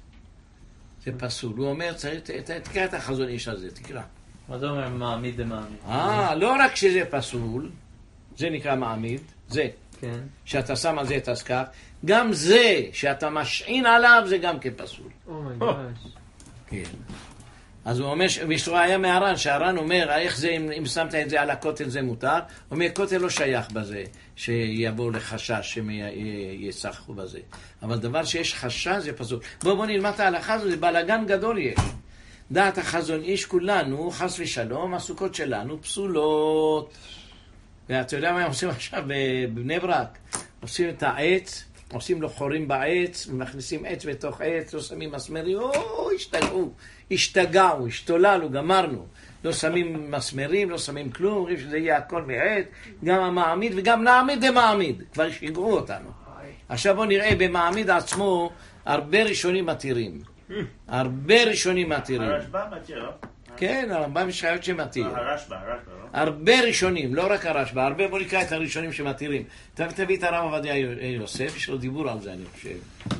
זה פסול. הוא אומר, צריך, תקרא את החזון איש הזה, תקרא. מה זה אומר מעמיד דמעמיד? אה, לא רק שזה פסול, זה נקרא מעמיד, זה. כן. שאתה שם על זה את הסכך, גם זה שאתה משעין עליו, זה גם כן פסול. אומייגאש. כן. אז הוא אומר, ויש ראיה מהר"ן, שהר"ן אומר, איך זה, אם, אם שמת את זה על הכותל זה מותר? הוא אומר, כותל לא שייך בזה, שיבואו לחשש, שיסחו בזה. אבל דבר שיש חשש זה פסול. בואו בוא נלמד את ההלכה הזו, זה בלגן גדול יש. דעת החזון איש כולנו, חס ושלום, הסוכות שלנו פסולות. ואתה יודע מה הם עושים עכשיו בבני ברק? עושים את העץ, עושים לו חורים בעץ, מכניסים עץ בתוך עץ, לא שמים מסמרים, או, השתגעו, השתגעו, השתוללו, גמרנו. לא שמים מסמרים, לא שמים כלום, אומרים שזה יהיה הכל מעץ, גם המעמיד וגם נעמיד דמעמיד. כבר שיגעו אותנו. עכשיו בואו נראה במעמיד עצמו, הרבה ראשונים מתירים. הרבה ראשונים מתירים. הרשב"א מתיר, לא? כן, הרמב"ם יש חיות שמתיר. הרשב"א, הרשב"א, לא? הרבה ראשונים, לא רק הרשב"א, הרבה, בוא נקרא את הראשונים שמתירים. תביא את הרב עובדיה יוסף, יש לו דיבור על זה, אני חושב.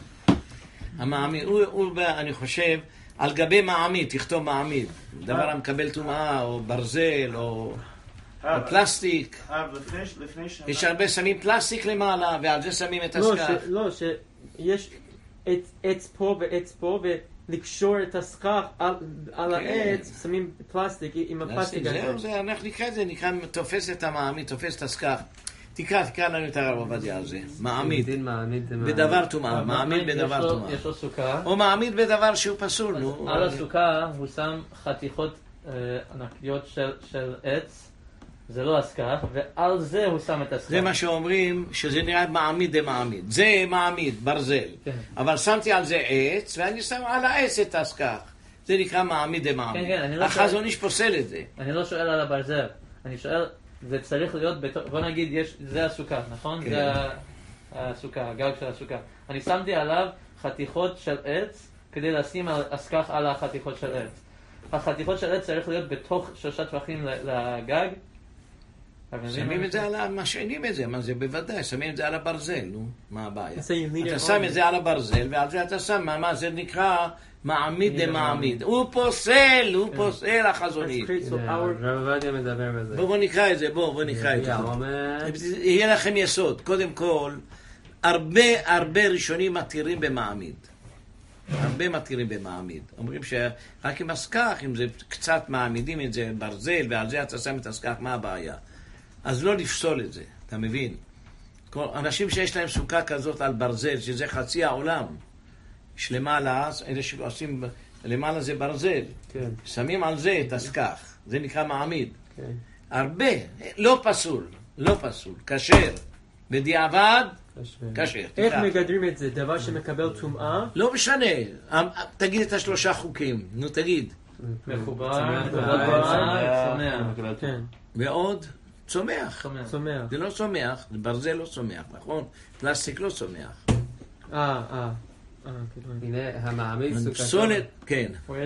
המעמיד, הוא, הוא, אני חושב, על גבי מעמיד, תכתוב מעמיד. דבר המקבל טומאה, או ברזל, או, או פלסטיק. יש הרבה שמים פלסטיק למעלה, ועל זה שמים את הסכך. לא, שיש עץ פה ועץ פה, לקשור את הסכך על, על העץ, שמים פלסטיק עם הפלסטיק הזה. זהו, זה, אנחנו נקרא את זה, נקרא, תופס את המעמיד, תופס את הסכך. תקרא, תקרא לנו את הרב עובדיה על זה. מעמיד. בדבר טומאה, מעמיד בדבר טומאה. יש לו סוכה. או מעמיד בדבר שהוא פסול, נו. על הסוכה הוא שם חתיכות ענקיות של עץ, זה לא הסכך, ועל זה הוא שם את הסכך. זה מה שאומרים, שזה נראה מעמיד דמעמיד. זה מעמיד, ברזל. כן. אבל שמתי על זה עץ, ואני שם על העץ את הסכך. זה נקרא מעמיד דמעמיד. כן, כן, אני לא החזון איש פוסל את זה. אני לא שואל על הברזל. אני שואל, זה צריך להיות, בתור, בוא נגיד, יש, זה הסוכה, נכון? כן. זה הסוכה, הגג של הסוכה. אני שמתי עליו חתיכות של עץ, כדי לשים על הסכך על החתיכות של עץ. החתיכות של עץ צריך להיות בתוך שלושה טווחים לגג. שמים את זה על, משעינים את זה, מה זה בוודאי, שמים את זה על הברזל, נו, מה הבעיה? אתה אתה שם את זה על הברזל, ועל זה אתה שם, מה זה נקרא מעמיד דמעמיד. הוא פוסל, הוא פוסל החזון איש. רב עובדיה מדבר בזה. בואו נקרא את זה, בואו, בואו נקרא את זה. יהיה לכם יסוד, קודם כל, הרבה הרבה ראשונים מתירים במעמיד. הרבה מתירים במעמיד. אומרים שרק עם הסכך, אם זה קצת מעמידים את זה ברזל, ועל זה אתה שם את הסכך, מה הבעיה? אז לא לפסול את זה, אתה מבין? אנשים שיש להם סוכה כזאת על ברזל, שזה חצי העולם, יש למעלה, אלה שעושים, למעלה זה ברזל, כן. שמים על זה את הסכך, זה נקרא מעמיד. כן. הרבה, לא פסול, לא פסול, כשר, בדיעבד, כשר. איך מגדרים את זה? דבר שמקבל טומאה? לא משנה, תגיד את השלושה חוקים, נו תגיד. מחובר, צומח. כן. ועוד? צומח. צומח. זה לא צומח, ברזל לא צומח, נכון? פלסטיק לא צומח. אה, אה. הנה, המעמיד סוכתו. פסולת, כן.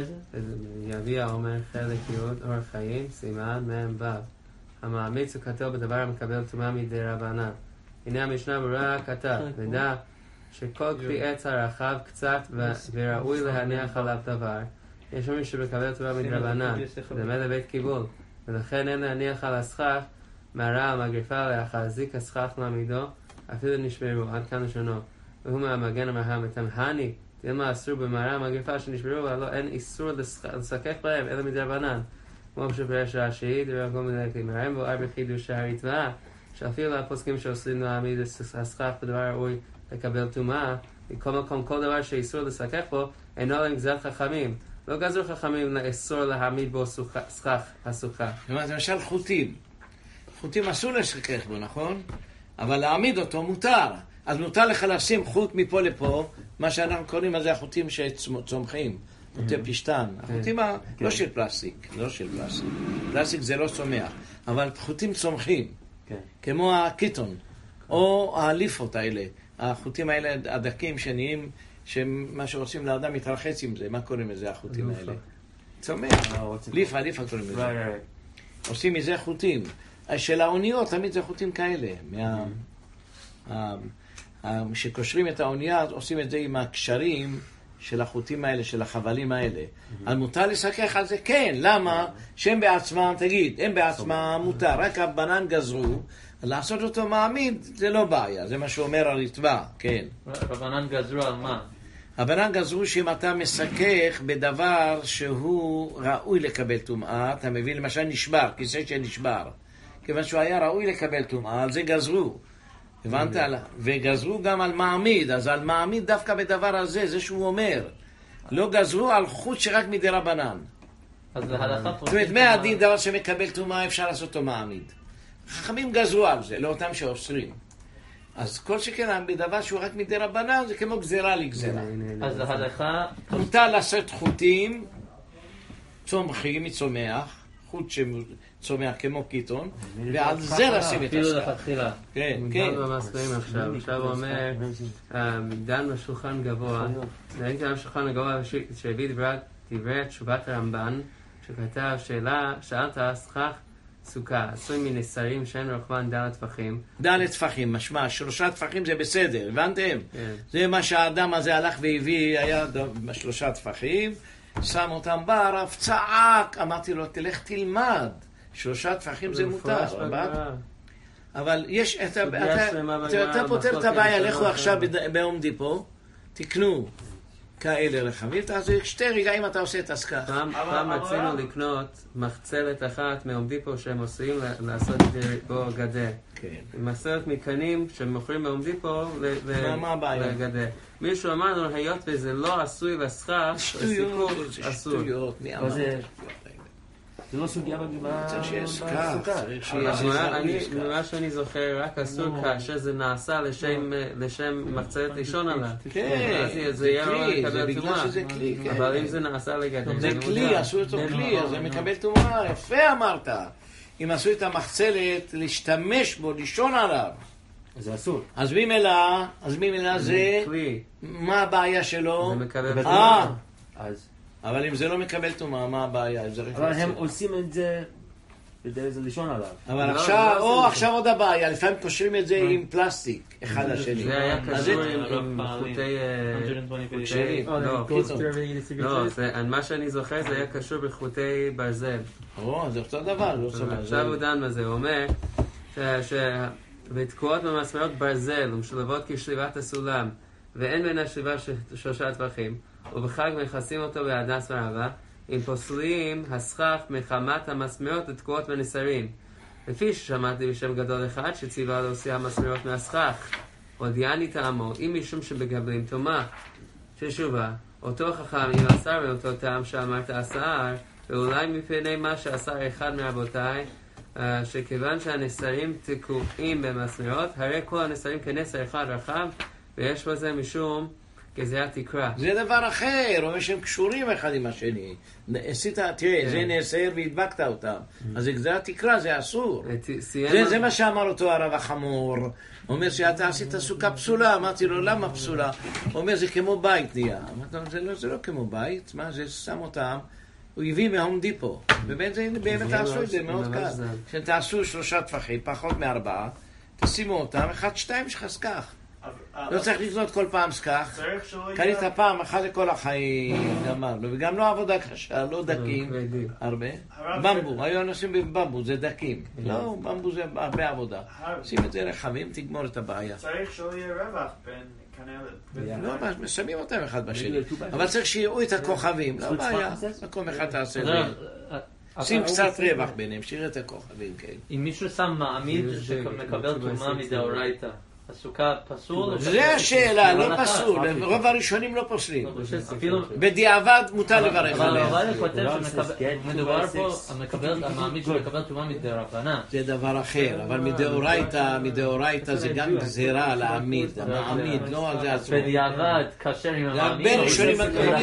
יביע אומר חלק י' אור חיים, סימן מ' ו'. המעמיד סוכתו בדבר המקבל טומאה מדי רבנן. הנה המשנה ברורה כתב, ודע שכל כלי עץ הרחב קצת וראוי להניח עליו דבר. יש מי שמקבל טומאה מדי רבנן, דומה לבית קיבול, ולכן אין להניח על הסכך מהרע המגריפה להחזיק הסכך מעמידו, אפילו נשמרו, עד כאן לשונו. והוא מהמגן המהמתם, הני, תלמה אסור במערה המגריפה שנשמרו, אבל אין איסור לסכך בהם, אלא מדי רבנן. כמו שפרש רש"י, דבר כל מיני כלימרים, בו ארבע חידוש הריטב"א, שאפילו הפוסקים שעושים להעמיד הסכך בדבר ראוי לקבל טומאה, מכל מקום כל דבר שאיסור לסכך בו, אינו לגזרת חכמים. לא גזרו חכמים לאסור להעמיד בו סכך הסוכה. זאת אומרת, למשל חוטים. חוטים אסור לשכך בו, נכון? אבל להעמיד אותו מותר. אז מותר לך לשים חוט מפה לפה, מה שאנחנו קוראים לזה החוטים שצומחים, חוטי פשטן. החוטים ה... לא של פלסטיק, לא של פלסטיק. פלסטיק זה לא צומח, אבל חוטים צומחים, כמו הקיטון, או הליפות האלה. החוטים האלה הדקים שנהיים, שמה שעושים לאדם מתרחץ עם זה, מה קוראים לזה החוטים האלה? צומח, ליפה, ליפה קוראים לזה. עושים מזה חוטים. של האוניות תמיד זה חוטים כאלה. שקושרים את האונייה, עושים את זה עם הקשרים של החוטים האלה, של החבלים האלה. אז מותר לשחק על זה? כן. למה? שהם בעצמם, תגיד, הם בעצמם מותר. רק הבנן גזרו, לעשות אותו מעמיד זה לא בעיה. זה מה שאומר הרצפה, כן. הבנן גזרו על מה? הבנן גזרו שאם אתה משחק בדבר שהוא ראוי לקבל טומאה, אתה מבין, למשל נשבר, כיסא שנשבר. כיוון שהוא היה ראוי לקבל טומאה, על זה גזרו. הבנת? וגזרו גם על מעמיד, אז על מעמיד דווקא בדבר הזה, זה שהוא אומר. לא גזרו על חוט שרק מדרה בנן. אז להלכה... זאת אומרת, מהדין דבר שמקבל טומאה אפשר לעשות אותו מעמיד. חכמים גזרו על זה, לא אותם שאוסרים. אז כל שכן, בדבר שהוא רק מדרה בנן, זה כמו גזירה לגזירה. אז להלכה... מותר לעשות חוטים צומחים מצומח, חוט שצומח כמו קיטון, ועל זה לשים את אפילו הסקר. לכתחילה. כן, כן. דן במסלעים עכשיו, עכשיו הוא אומר, דן בשולחן גבוה, ראיתי על שולחן הגבוה שהביא דברי תשובת הרמב"ן, שכתב שאלה, שאלת סכך סוכה, עשוי מנסרים שאין רוחבן ד' טפחים. ד' טפחים, משמע, שלושה טפחים זה בסדר, הבנתם? זה מה שהאדם הזה הלך והביא, היה שלושה טפחים, שם אותם בערב, צעק, אמרתי לו, תלך תלמד, שלושה טפחים זה מותר, אבל יש, אתה פותר את הבעיה, לכו עכשיו בהום דיפו, תקנו כאלה רכבים, תעשו שתי רגעים אתה עושה את הסכך. פעם רצינו לקנות מחצלת אחת מהום דיפו שהם עושים לעשות בו גדה. עם עשרת מקנים שמוכרים מהום דיפו לגדה. מישהו אמר לנו, היות וזה לא עשוי לסכך, שטויות, שטויות, מי אמר? זה לא סוגיה בגמרא. צריך שיהיה סכך, צריך שיהיה סכך. ממה שאני זוכר, רק אסור כאשר זה נעשה לשם מחצלת לישון עליו. כן, זה יהיה לא לקבל בגלל טומאה. שזה כלי, כן. אבל אם זה נעשה לגדל, זה כלי, עשו אותו כלי, אז זה מקבל טומאה, יפה אמרת. אם עשו את המחצלת, להשתמש בו, לישון עליו. זה אסור. אז ממילא, אז ממילא זה, כלי. מה הבעיה שלו? זה מקבל אה, אז... אבל אם זה לא מקבל טומאה, מה הבעיה? אבל הם עושים את זה כדי זה לישון עליו. אבל עכשיו, או עכשיו עוד הבעיה, לפעמים קושרים את זה עם פלסטיק, אחד לשני. זה היה קשור עם חוטי... לא, מה שאני זוכר זה היה קשור בחוטי ברזל. או, זה אותו דבר. עכשיו הוא דן בזה, הוא אומר ותקועות במסמרות ברזל ומשולבות כשליבת הסולם ואין בין השליבה שלושה טווחים ובחג מכסים אותו בהדס ורעבה אם פוסלים הסכך מחמת המסמרות לתקועות ונסרים לפי ששמעתי בשם גדול אחד שציווה להוציא המסמרות מהסכך הודיעני טעמו אם משום שבגבלים טומאה ששובה אותו חכם אם אסר מאותו טעם שאמרת אסר ואולי מפני מה שאסר אחד מרבותיי Uh, שכיוון שהנסרים תקועים במסמרות, הרי כל הנסרים כנסר אחד רחב, ויש בזה משום גזירת תקרה. זה דבר אחר, אומר שהם קשורים אחד עם השני. עשית, תראה, זה נסר והדבקת אותם. אז זה גזירת תקרה, זה אסור. זה מה שאמר אותו הרב החמור. הוא אומר שאתה עשית סוכה פסולה, אמרתי לו, למה פסולה? הוא אומר, זה כמו בית נהיה. אמרתי לו, זה לא כמו בית, מה, זה שם אותם. הוא הביא מהום דיפו, ובאמת תעשו את זה מאוד קל. שתעשו שלושה טפחים, פחות מארבעה, תשימו אותם, אחד, שתיים, יש לך סכך. לא צריך לקנות כל פעם סכך. קנית פעם, אחת לכל החיים, גמרנו. וגם לא עבודה קשה, לא דקים, הרבה. במבו, היו אנשים בבמבו, זה דקים. לא, במבו זה הרבה עבודה. שים את זה רחבים, תגמור את הבעיה. צריך שלא יהיה רווח בין... לא, שמים אותם אחד בשני. אבל צריך שיראו את הכוכבים. לא בעיה, מקום אחד תעשה את זה. שים קצת רווח ביניהם, שיראה את הכוכבים, כן. אם מישהו שם מעמיד שמקבל תרומה מדאורייתא, הסוכה פסול? זה השאלה, לא פסול. רוב הראשונים לא פוסלים. בדיעבד מותר לברך אבל עליה. הרב כותב שמדובר פה, המעמיד שמקבל טומאה מדרבנן. זה דבר אחר, אבל מדאורייתא, מדאורייתא זה גם גזירה להעמיד, המעמיד, לא על זה עצמו. בדיעבד, כאשר עם זה המעמיד. הרבה ראשונים,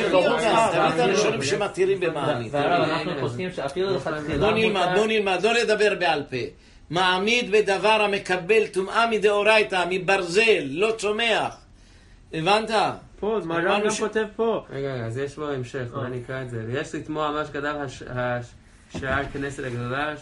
תמיד הראשונים שמתירים במעמיד. והרב, אנחנו פוסקים שאפילו לכתחילה... בוא נלמד, בוא נלמד, לא לדבר בעל פה. מעמיד בדבר המקבל טומאה מדאורייתא, מברזל, לא צומח. הבנת? פה, אז מה הרב גם כותב פה? רגע, רגע, אז יש לו המשך, מה נקרא את זה? ויש לתמוע מה שכתב השער כנסת הגדולה,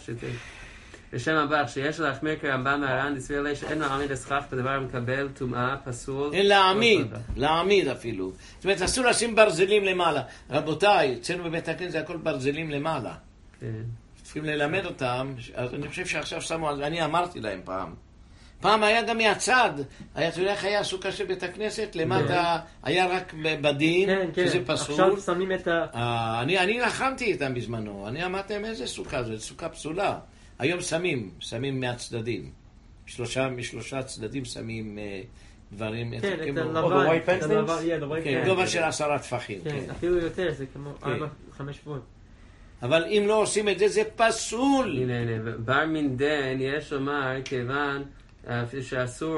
לשם הבא, שיש להחמיר כרמב"ם מהר"ן, דסביר לי שאין מעמיד הסכך בדבר המקבל טומאה, פסול. אין להעמיד, להעמיד אפילו. זאת אומרת, אסור לשים ברזלים למעלה. רבותיי, אצלנו בבית הכנסת זה הכל ברזלים למעלה. כן. צריכים ללמד אותם, אז אני חושב שעכשיו שמו על זה, אני אמרתי להם פעם. פעם היה גם מהצד, היה, אתה יודע איך היה הסוכה של בית הכנסת? למטה היה רק בדין, שזה פסול. עכשיו שמים את ה... אני, אני לחמתי איתם בזמנו, אני אמרתי להם איזה סוכה, זו סוכה פסולה. היום שמים, שמים מהצדדים. שלושה, משלושה צדדים שמים דברים... כן, את הלבן, את הלבן, כן, גובה של עשרה טפחים. כן, אפילו יותר, זה כמו ארבע, חמש פות. אבל אם לא עושים את זה, זה פסול. הנה, הנה, בר מינדן יש לומר, כיוון, אפילו שאסור,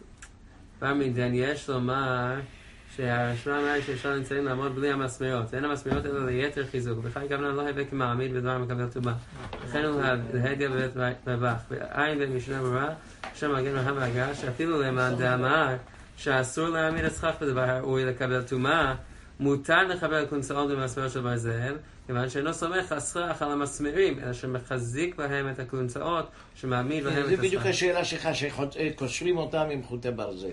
בר מינדן יש לומר, שהרשמה אמרה שאפשר לנצלים לעמוד בלי המסמרות. אין המסמרות אלא ליתר חיזוק. בכלל כוונה לא הבא כמעמיד בדבר מקבל טומאה. לכן הוא ההדיה בבית מבח. בעין במשנה ברורה, שם מגן רחם והגרא, שאפילו למען דאמר, שאסור להעמיד הסכך בדבר הראוי לקבל טומאה, מותר לקבל קונצאות במסמרות של ברזל, כיוון שאינו סומך הסכך על המסמרים, אלא שמחזיק בהם את הקונצאות, שמעמיד בהם את הסכך. זה בדיוק השאלה שלך, שקושרים אותם עם חוטי ברזל.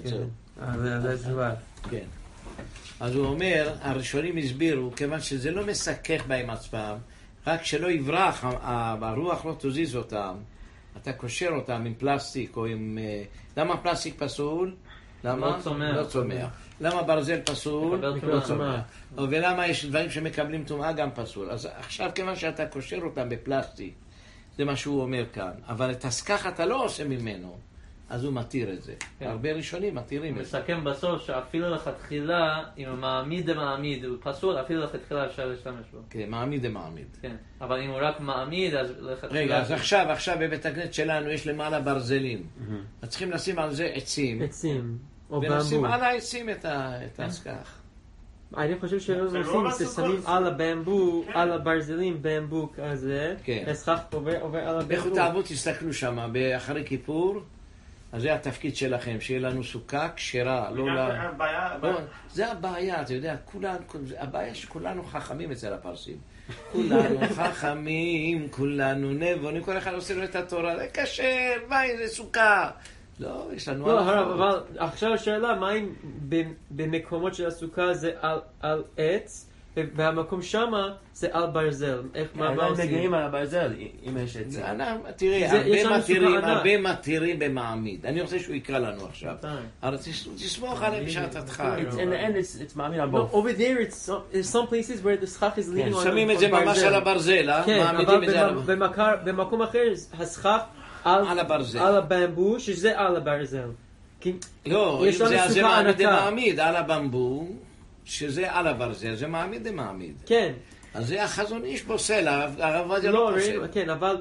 זה תשובה. כן. אז הוא אומר, הראשונים הסבירו, כיוון שזה לא מסכך בהם עצמם, רק שלא יברח, הרוח לא תזיז אותם, אתה קושר אותם עם פלסטיק או עם... למה פלסטיק פסול? למה? לא צומח. לא צומח. למה ברזל פסול? לא צומח. ולמה יש דברים שמקבלים טומאה גם פסול? אז עכשיו כיוון שאתה קושר אותם בפלסטיק, זה מה שהוא אומר כאן, אבל את הסכך אתה לא עושה ממנו, אז הוא מתיר את זה. כן. הרבה ראשונים מתירים את זה. מסכם בסוף שאפילו לכתחילה, אם המעמיד דמעמיד הוא פסול, אפילו לכתחילה אפשר להשתמש בו. כן, מעמיד דמעמיד. כן, אבל אם הוא רק מעמיד, אז לכתחילה... רגע, אז עכשיו, עכשיו בבית הכנסת שלנו יש למעלה ברזלים. אז צריכים לשים על זה עצים. עצים, או ונשים במבו. על העצים את הסכך. אני חושב שלא עושים, זה שמים על הבמבו, על הברזלים, במבו כזה, כן. הסכך עובר על הבמבו. לכו תעבו, תסתכלו שם, אחרי כיפור, אז זה התפקיד שלכם, שיהיה לנו סוכה כשרה, לא ל... לא, זה הבעיה, אתה יודע, כולנו, הבעיה שכולנו חכמים אצל הפרסים. כולנו חכמים, כולנו נבונים, כל אחד עושה לו את התורה, זה כשר, מה איזה סוכה? לא, יש לנו... לא, הרב, אבל עכשיו השאלה, מה אם במקומות של הסוכה זה על עץ, והמקום שמה זה על ברזל? איך, מה עושים? מגיעים על הברזל, אם יש את זה. תראה, הרבה מתירים, הרבה מתירים במעמיד. אני רוצה שהוא יקרא לנו עכשיו. אבל תסמוך עליהם בשעתתך. In the end, it's מעמיד על No, בוף. over there, it's some, some places where the סכך is leaning on שמים את זה ממש על הברזל, אה? כן, מעמידים את זה על אבל הברזל. במקר- במקום אחר, הסכך על על הברזל. על הבמבו, שזה על הברזל. כי לא, אם יש לנו זה- זה סוכה מעמיד ענקה. דמעמיד, על הבמבו, שזה על הברזל, זה מעמיד דמעמיד. כן, אז זה החזון איש פוסל, הרב הרב עובדיה לא לא, פוסל. כן, אבל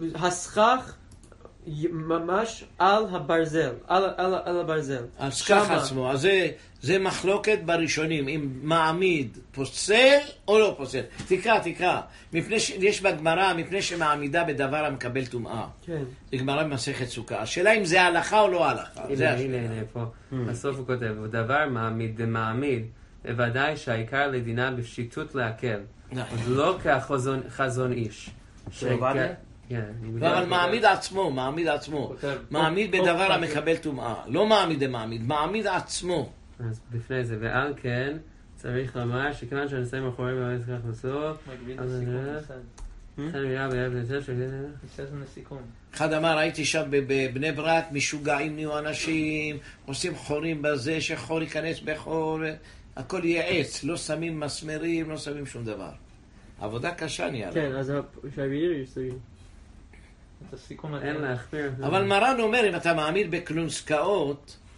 הסכך י- ממש על הברזל, על, על, על הברזל. הסכך שמה. עצמו, אז זה, זה מחלוקת בראשונים, אם מעמיד פוסל או לא פוסל. תקרא, תקרא. מפני ש... יש בגמרא, מפני שמעמידה בדבר המקבל טומאה. כן. זה גמרא במסכת סוכה. השאלה אם זה הלכה או לא הלכה. זה הנה, הנה, הנה, פה. בסוף הוא כותב, דבר מעמיד דמעמיד, בוודאי שהעיקר לדינה בפשיטות להקל. לא כחזון איש. עובדיה? כן. אבל מעמיד עצמו, מעמיד עצמו. כותב, מעמיד או- בדבר או- המקבל טומאה. לא מעמיד דמעמיד, מעמיד עצמו. אז בפני זה, ועל כן, צריך לומר שכיוון שהנושאים האחוריים באמת כך בסוף, מגביל אז לסיכום נראה. בסד. לכן נראה ביד בנצל של... בסד לסיכום. אחד אמר, הייתי שם בבני ברק, משוגעים נהיו אנשים, עושים חורים בזה, שחור ייכנס בחור, הכל יהיה עץ, לא שמים מסמרים, לא שמים שום דבר. עבודה קשה נהיה. כן, אז שהביר יסויים. את הסיכום הזה. אין להחמיר. אבל מרן אומר, אם אתה מעמיד בקלונסקאות,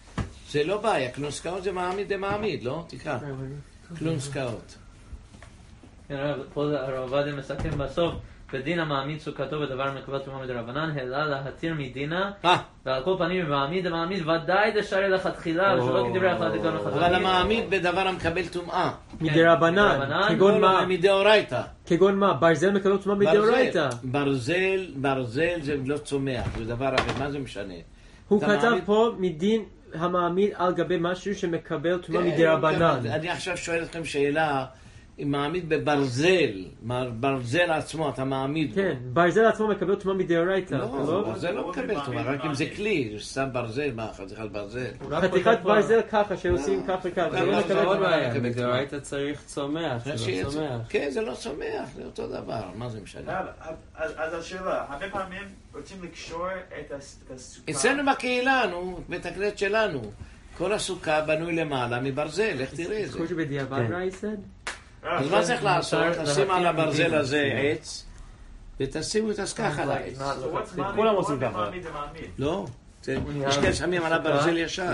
זה לא בעיה, קלונסקאות זה מעמיד דמעמיד, לא? תקרא. קלונסקאות. פה הרב עובדיה מסכם בסוף, בדין המעמיד סוכתו בדבר מקבל תרומה מדרבנן, העלה להתיר מדינה, ועל כל פנים במעמיד המעמיד ודאי דשארי לכתחילה, ושלא כדברי החלטה גם לכתחילה. אבל המעמיד בדבר המקבל טומאה. מדרבנן, כגון מה? מדאורייתא. כגון מה? ברזל מקבל טומאה מדאורייתא. ברזל, ברזל זה לא צומח, זה דבר אחר, מה זה משנה? הוא כתב פה מדין המעמיד על גבי משהו שמקבל טומאה מדרבנן. אני עכשיו שואל אתכם שאלה, אם מעמיד בברזל, ברזל עצמו, אתה מעמיד בו. כן, ברזל עצמו מקבל טומאה מדאורייתא. לא, ברזל לא מקבל טומאה, רק אם זה כלי, סתם ברזל, מה, חתיכת ברזל. חתיכת ברזל ככה, שעושים ככה וככה, זה לא מקבל טומאה. מדאורייתא צריך צומח, זה לא צומח. כן, זה לא צומח, זה אותו דבר, מה זה משנה? אז השאלה, הרבה פעמים רוצים לקשור את הסוכה. אצלנו בקהילה, נו, בית הכנסת שלנו, כל הסוכה בנוי למעלה מברזל, איך תראה את זה? כמו שבדיעבד רייסד? אז מה צריך לעשות? תשים על הברזל הזה עץ, ותשימו את הסכך על העץ. כולם עושים ככה. לא, יש כאלה שמים על הברזל ישר.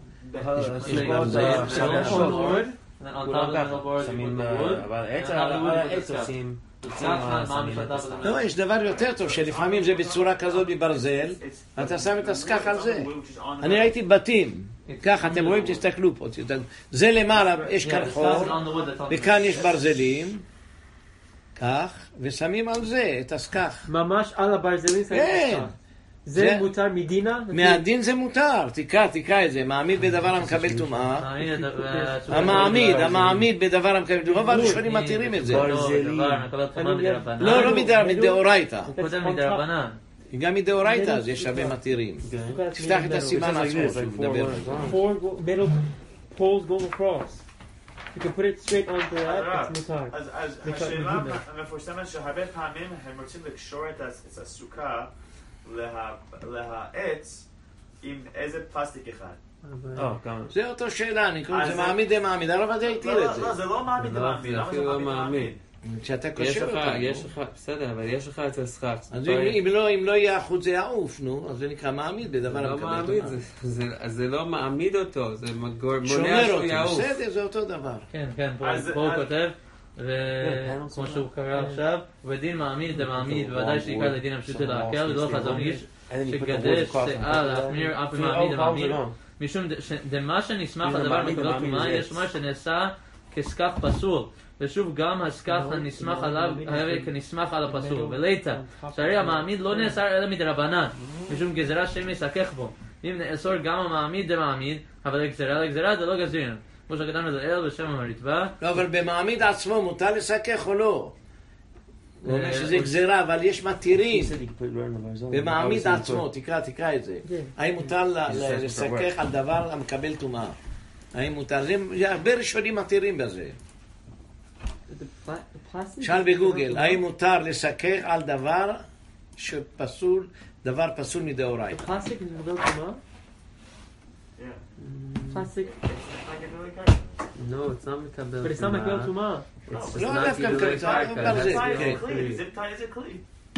אבל עץ עושים. לא, יש דבר יותר טוב, שלפעמים זה בצורה כזאת בברזל, אתה שם את הסכך על זה. אני ראיתי בתים, ככה, אתם רואים, תסתכלו פה, זה למעלה, יש כאן חור, וכאן יש ברזלים, כך, ושמים על זה את הסכך. ממש על הברזלים שמים את הסכך. זה מותר מדינה? מהדין זה מותר, תקרא, תקרא את זה, מעמיד בדבר המקבל טומאה. המעמיד, המעמיד בדבר המקבל טומאה, אבל הראשונים מתירים את זה. לא, לא מדאורייתא. גם מדאורייתא, אז יש הרבה מתירים. תפתח את הסימן עצמו, שהוא מדבר. Four poles go across. You can put it straight onto that, it's מותר. אז השאלה המפורסמת שהרבה פעמים הם רוצים לקשור את הסוכה להעץ עם איזה פלסטיק אחד. זה אותו שאלה, אני קורא, זה מעמיד דמעמיד, הרב עובדיה התיר את זה. לא, זה לא מעמיד דמעמיד, למה זה מעמיד דמעמיד? כשאתה קושר אותה. יש לך, בסדר, אבל יש לך את הסכך. אז אם לא יהיה החוץ זה יעוף, נו, אז זה נקרא מעמיד בדבר המקבל טומאה. אז זה לא מעמיד אותו, זה מונע שומר שהוא אותו, יעוף. בסדר, זה אותו דבר. כן, כן, פה הוא כותב, וכמו שהוא קרא עכשיו, ובדין מעמיד דמעמיד, ודאי שעיקר לדין הפשוט להקל, ולא חזון איש, שגדש שאה להחמיר אף מעמיד דמעמיד, משום דמה שנסמך על דבר מקבל טומאה, יש לומר שנעשה כסכך פסול. ושוב גם הסכך הנסמך עליו הרי כנסמך על הפסול. וליתא, שהרי המעמיד לא נאסר אלא מדרבנן, משום גזירה שם יסכך בו. אם נאסור גם המעמיד דמעמיד, אבל לגזירה לגזירה זה לא גזירין. כמו שכתבנו זה אל בשם המריטב"א. לא, אבל במעמיד עצמו מותר לסכך או לא? הוא אומר שזה גזירה, אבל יש מתירים. במעמיד עצמו, תקרא, תקרא את זה. האם מותר לסכך על דבר המקבל טומאה? האם מותר? הרבה ראשונים מתירים בזה. שאל בגוגל, האם מותר לסכך על דבר שפסול, דבר פסול מדאורייתא? פלסטיק מקבל טומאה? פלסטיק? No, it's not מקבל אבל it's not מקבל טומאה. לא דווקא מקבל טומאה, אבל זה איזה כלי?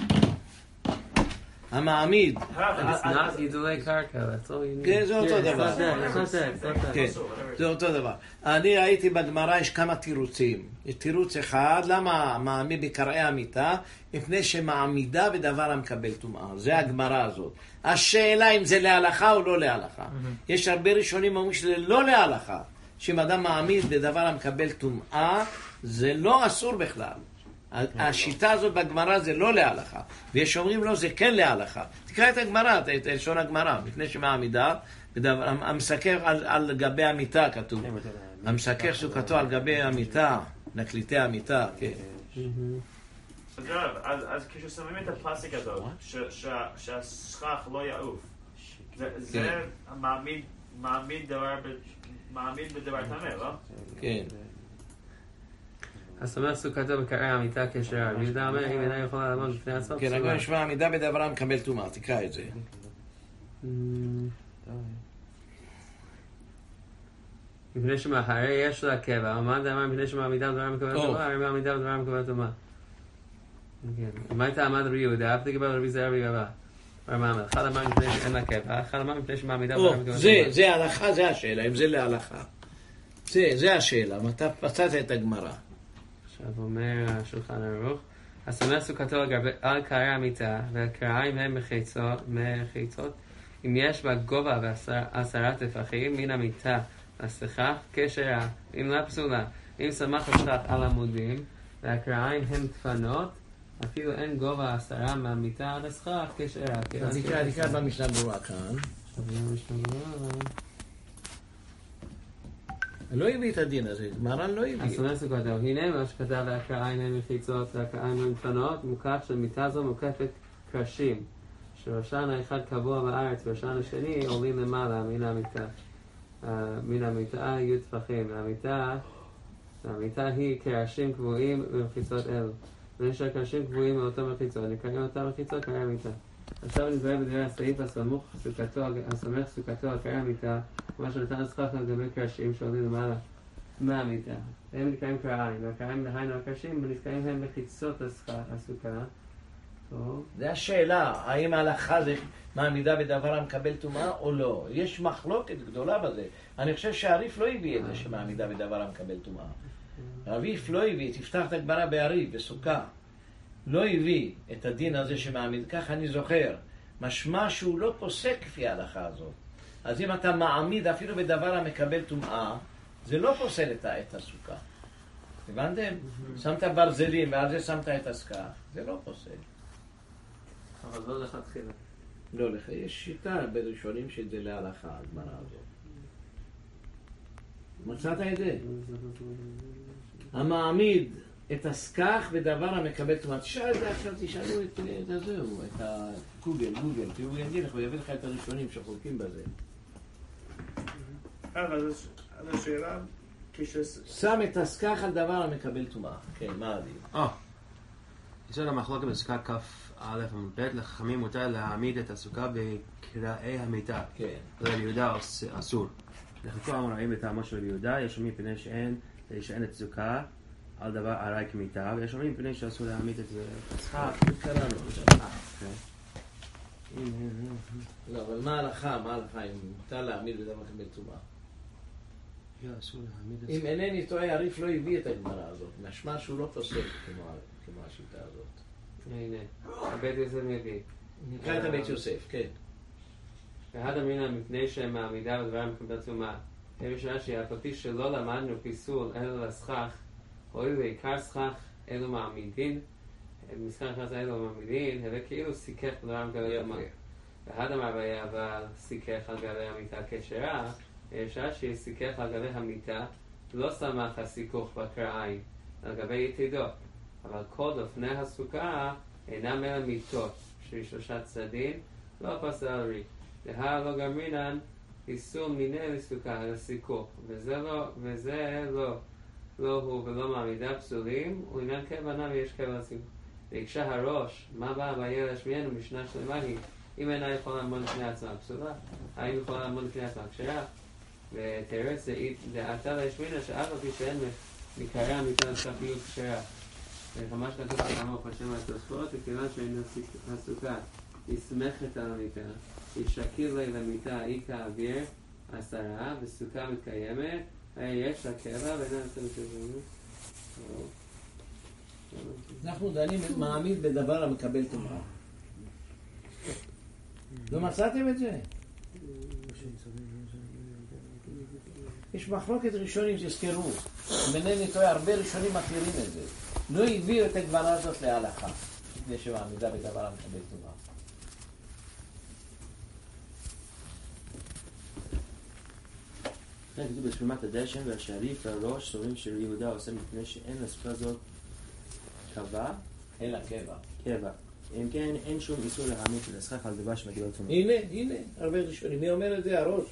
המעמיד. It's not גידולי קרקע, that's all you need. כן, זה אותו דבר. כן, זה אותו דבר. אני ראיתי בגמרא יש כמה תירוצים. יש תירוץ אחד, למה מעמיד בקרעי המיטה? מפני שמעמידה בדבר המקבל טומאה. זה הגמרא הזאת. השאלה אם זה להלכה או לא להלכה. יש הרבה ראשונים אומרים שזה לא להלכה. שאם אדם מעמיד בדבר המקבל טומאה, זה לא אסור בכלל. השיטה הזאת בגמרא זה לא להלכה, ויש אומרים לו זה כן להלכה. תקרא את הגמרא, את לשון הגמרא, לפני שמעמידה, המסכך על, על גבי המיטה כתוב. המסכך סוכתו על גבי המיטה, נקליטי המיטה, כן. אז כששמים את הפלסטיק הזאת, שהסכך לא יעוף, זה מעמיד בדבר טמא, לא? כן. אז אומר סוכתו בקרעי המיטה כשרה, ויהודה אומר אם אינה יכולה לעמוד בפני עצמו. כן, הגמרא נשמע עמידה בדבר המקבל טומאה, תקרא את זה. מפני שמה, הרי יש לה קבע, אבל מה מפני שמעמידה בדבר המקבל טומאה, הרי מעמידה בדבר המקבל טומאה. מה הייתה עמד רבי יהודה, אף תגבר רבי זרע רבי אבא. אחד אמר מפני שאין לה קבע, אחד אמר מפני שמעמידה... זה ההלכה, זה השאלה, אם זה להלכה. זה השאלה, מצאת את הגמרא. עכשיו אומר השולחן ערוך, הסומך סוכתו על קערי המיטה, והקרעיים הם מחיצות, אם יש בה גובה ועשרה טפחים מן המיטה לסכך, כשרה, אם לא פסולה, אם סמך הסכך על עמודים, והקרעיים הם דפנות, אפילו אין גובה עשרה מהמיטה עד הסכך, כשרה. אז נקרא במשנה ברורה כאן. לא הביא את הדין הזה, מרן לא הביא. הסומך סוכתו, הנה מה שכתב והקרעיים הם מחיצות, והקרעיים הם דפנות, מוקף של מיטה זו מוקפת קרשים. שראשן האחד קבוע בארץ וראשן השני עולים למעלה מן המיטה. Uh, מן המיטה יהיו טפחים. והמיטה, והמיטה היא קרשים קבועים במחיצות אלו. ונשאר קרשים קבועים מאותו מחיצות. נקראים אותם מחיצות קרעי המיטה. עכשיו נדבר בדברי הסעיף הסמוך סוכתו, הסומך סוכתו על קרעי המיטה, מה שנתן הסכך לגבי קרשים שעולים למעלה מהמיטה. הם נקראים קרעיים, והקרעיים דהיינו הקרשים ונקראים הם מחיצות הסוכה. זה השאלה, האם ההלכה זה מעמידה בדבר המקבל טומאה או לא. יש מחלוקת גדולה בזה. אני חושב שהריף לא הביא את זה שמעמידה בדבר המקבל טומאה. הריף לא הביא, תפתח את הגמרא בעריף, בסוכה. לא הביא את הדין הזה שמעמיד, כך אני זוכר. משמע שהוא לא פוסק כפי ההלכה הזאת. אז אם אתה מעמיד אפילו בדבר המקבל טומאה, זה לא פוסל את הסוכה. הבנתם? שמת ברזלים ועל זה שמת את הסכך, זה לא פוסל. אבל לא לכתחילה. לא לך, יש שיטה בראשונים שזה להלכה, הגמרא הזאת. מצאת את זה? המעמיד את הסכך בדבר המקבל טומאה. תשאל את זה עכשיו, תשאלו את הזהו, את הגוגל, גוגל, הוא יגיד לך, הוא יביא לך את הראשונים שחולקים בזה. אז השאלה... שם את הסכך על דבר המקבל טומאה. כן, מה עדיף? אה, יש לנו מחלוקת בסוכה כף א' וב', לחכמים מותר להעמיד את הסוכה בקרעי המיטה. כן. רבי יהודה אסור. לחכו אמוראים בטעמו של רבי יהודה, יש אומרים פני שאין, שאין את הסוכה על דבר ערי כמיטה, ויש אומרים פני שאסור להעמיד את הסכך. קראנו. לא, אבל מה ההלכה? מה ההלכה אם מותר להעמיד בדבר המקבל טומאה? אם אינני טועה, הריף לא הביא את הגמרא הזאת, משמע שהוא לא פוסק כמו השיטה הזאת. הנה, הבית יוסף מביא. נקרא את הבית יוסף, כן. ואחד אמרינה מפני שהם מעמידה בדבר המקבל טומאה. הראשונה שאף על פי שלא למדנו פיסול אלו לסכך, הואיל ועיקר סכך אלו מעמידין, מסכך אחד אלו מעמידין, הווה כאילו סיכך בדבר המקבל טומאה. ואחד אמר והיה אבל סיכך על גבי המיטה כשרה, הרשעה שסיכך על גבי המיטה לא סמך הסיכוך בקרעיים, על גבי יתידו, אבל כל דופני הסוכה אינם אלא מיטות, של שלושה צדדים, לא פסל על ריק. דהה לא גמרינן איסור מיני לסוכה, אלא סיכוך, וזה לא, וזה לא, לא הוא ולא מעמידה פסולים, ולעניין קבע נמי יש קבע לסיכוך. והקשה הראש, מה בא הבעיה להשמיענו משנה שלמה היא, אם אינה יכולה לעמוד לפני עצמה פסולה, האם יכולה לעמוד לפני עצמה כשרה? ותרץ דעתה להשמינה שאף על פי שאין מקרעי המיטה לסכפיות כשרה. וממש כתוב כמוך השם התוספות, וכיוון שאין הסוכה נסמכת על המיטה, ישקיל לה למיטה איקה אוויר עשרה, וסוכה מתקיימת, יש לה קבע ואינה נצא מתקיימת. אנחנו דנים מעמיד בדבר המקבל טומאה. לא מצאתם את זה? יש מחלוקת ראשונים שזכרו. אם אינני טועה, הרבה ראשונים מכירים את זה. לא הביאו את הגמרא הזאת להלכה, לפני שמעמידה בדבר המקבל טומאה. כן, כתוב בשלמת הדשן והשעריף והראש סוברים של יהודה עושה מפני שאין לסוכה זאת קבע, אלא קבע. קבע. אם כן, אין שום איסור להעמיד את הסכך על דבר שמקבל טומאה. הנה, הנה, הרבה ראשונים. מי אומר את זה? הראש.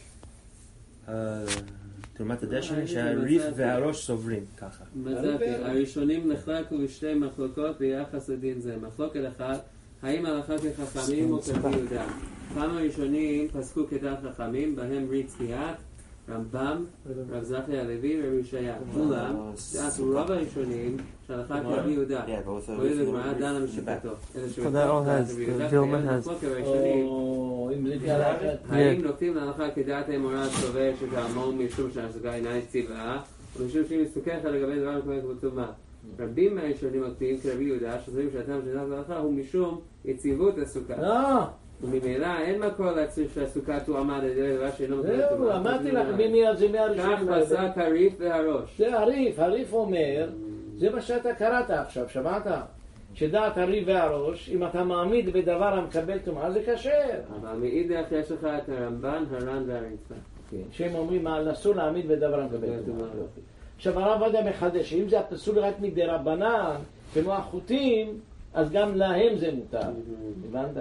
תרומת הדשן שהריף והראש סוברים ככה. הראשונים נחלקו בשתי מחלוקות ביחס לדין זה. מחלוקת אחת, האם הלכה כחכמים או כרבי יהודה? כמה ראשונים פסקו כדעת חכמים, בהם ריץ קיאת, רמב"ם, רב זכי הלוי ורבי ישעיה. כולם, דעת רוב הראשונים, שהלכה כרבי יהודה. רואה לגמרא דנה משיטתו. So that all has, the Vilma has. או אם זה כהלכה. האם נוקטים להלכה כדעת האמורה הסובר שכאמור משום שההשגה אינה יציבה, ומשום שהיא מסוככת לגבי דבר כמו כתוב מה. רבים מהראשונים נוקטים כרבי יהודה, שחושבים שהטעם של דעת ההלכה הוא משום יציבות הסוכה. לא. וממילא אין מקור להצריך שהסוכה תואמה על ידי דבר שאינו מקור זהו, אמרתי לך מי זה מהראשונים. כך פסק הריף והראש. זה הריף, הריף אומר, זה מה שאתה קראת עכשיו, שמעת? שדעת הריף והראש, אם אתה מעמיד בדבר המקבל טומאה זה כשר. אבל מאידך יש לך את הרמב"ן, הר"ן והרצפה. שהם אומרים, אסור להעמיד בדבר המקבל טומאה. עכשיו הרב עובדיה מחדש, אם זה אסור רק מדי רבנן, כמו החוטים, אז גם להם זה מותר. הבנת?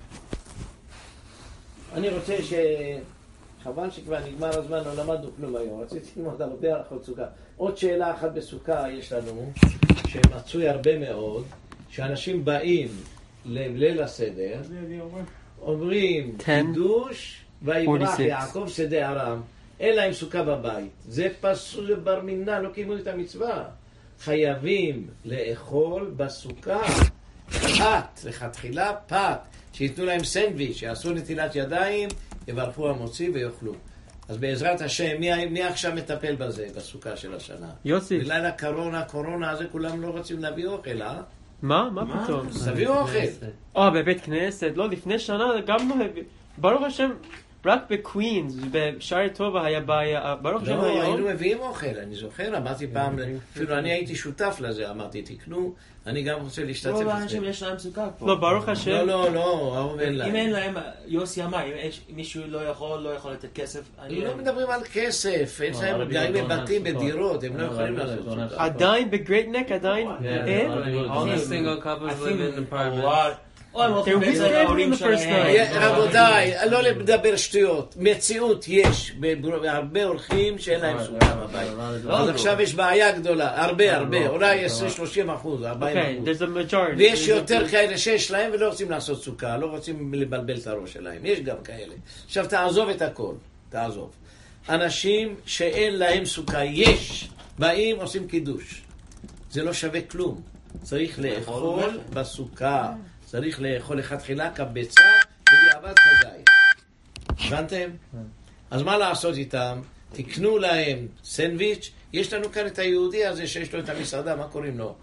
אני רוצה ש... חבל שכבר נגמר הזמן, לא למדנו כלום היום. רציתי ללמוד הרבה הלכות סוכה. עוד שאלה אחת בסוכה יש לנו, שמצוי הרבה מאוד, שאנשים באים לליל הסדר, אומרים קידוש ויברח יעקב שדה ארם, אין להם סוכה בבית. זה פסול לבר מינה, לא קיימו את המצווה. חייבים לאכול בסוכה פת, לכתחילה פת, שיתנו להם סנדוויץ', שיעשו נטילת ידיים, יברכו המוציא ויאכלו. אז בעזרת השם, מי, מי עכשיו מטפל בזה, בסוכה של השנה? יוסי. בלילה קורונה, קורונה הזה כולם לא רוצים להביא אוכל, אה? מה? מה פתאום? תביאו אוכל. אה, בבית כנסת? לא, לפני שנה גם לא הביא. ברוך השם, רק בקווינס, בשערי טובה היה בעיה. ברוך השם לא, היום. היינו מביאים אוכל, אני זוכר, אמרתי פעם, אפילו אני הייתי שותף לזה, אמרתי, תקנו, אני גם רוצה להשתתף. רוב האנשים יש להם סוכה פה. לא, ברוך השם. לא, לא, לא, הרוב אין להם. אם אין להם, יוסי אמר, אם מישהו לא יכול, לא יכול לתת כסף, לא מדברים על כסף, יש להם גרים בבתים, בדירות, הם לא יכולים לעשות זאת. עדיין בגרייט נק, עדיין אין? All the single couples live in apartments. או, הם הולכים בעצם להורים שלהם. רבותיי, לא לדבר שטויות. מציאות יש, הרבה הולכים שאין להם סוכה בבית. אז עכשיו יש בעיה גדולה, הרבה הרבה, אולי עשרים שלושים אחוז, ארבעים אחוז. ויש יותר כאלה שיש להם ולא רוצים לעשות סוכה, לא רוצים לבלבל את הראש שלהם. יש גם כאלה. עכשיו תעזוב את הכל, תעזוב. אנשים שאין להם סוכה, יש, באים עושים קידוש. זה לא שווה כלום. צריך לאכול בסוכה. צריך לאכול לכתחילה כביצה ובדיעבד כזית. הבנתם? אז מה לעשות איתם? תקנו להם סנדוויץ'. יש לנו כאן את היהודי הזה שיש לו את המסעדה, מה קוראים לו?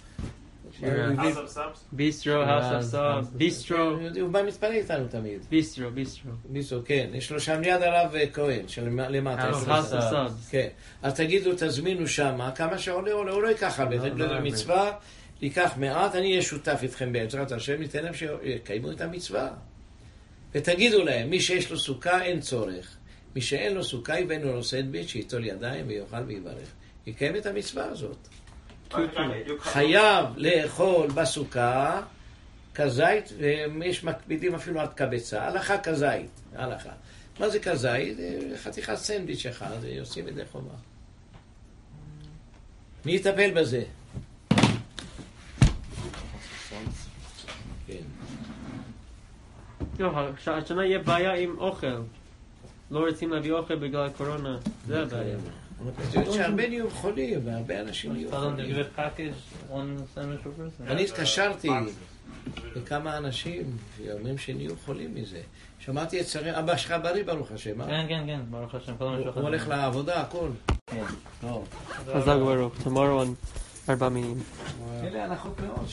ביסטרו, House of Subs, ביסטרו. הוא בא מתפלל איתנו תמיד. ביסטרו, ביסטרו. ביסטרו, כן. יש לו שם יד הרב כהן, שלמטה. House of Subs. כן. אז תגידו, תזמינו שם, כמה שעולה, עולה, הוא לא ייקח הרבה. זה מצווה. ייקח מעט, אני אהיה שותף איתכם בעזרת השם, ניתן להם שיקיימו את המצווה. ותגידו להם, מי שיש לו סוכה אין צורך. מי שאין לו סוכה יבנו לו סנדוויץ' שיטול ידיים ויאכל ויברך. יקיים את המצווה הזאת. חייב לאכול בסוכה כזית, ויש מקפידים אפילו עד כביצה. הלכה כזית, הלכה. מה זה כזית? חתיכת סנדוויץ' אחד, עושים את זה חובה. מי יטפל בזה? לא, השנה יהיה בעיה עם אוכל. לא רוצים להביא אוכל בגלל הקורונה. זה הבעיה. שהרבה נהיו חולים, והרבה אנשים נהיו חולים. אני התקשרתי לכמה אנשים שאומרים שנהיו חולים מזה. שמעתי את שרי, אבא שלך בריא ברוך השם, אה? כן, כן, כן, ברוך השם. הוא הולך לעבודה, הכל. חזק ברוך. tomorrow on ארבע מינים. אלה הנחות מאוד.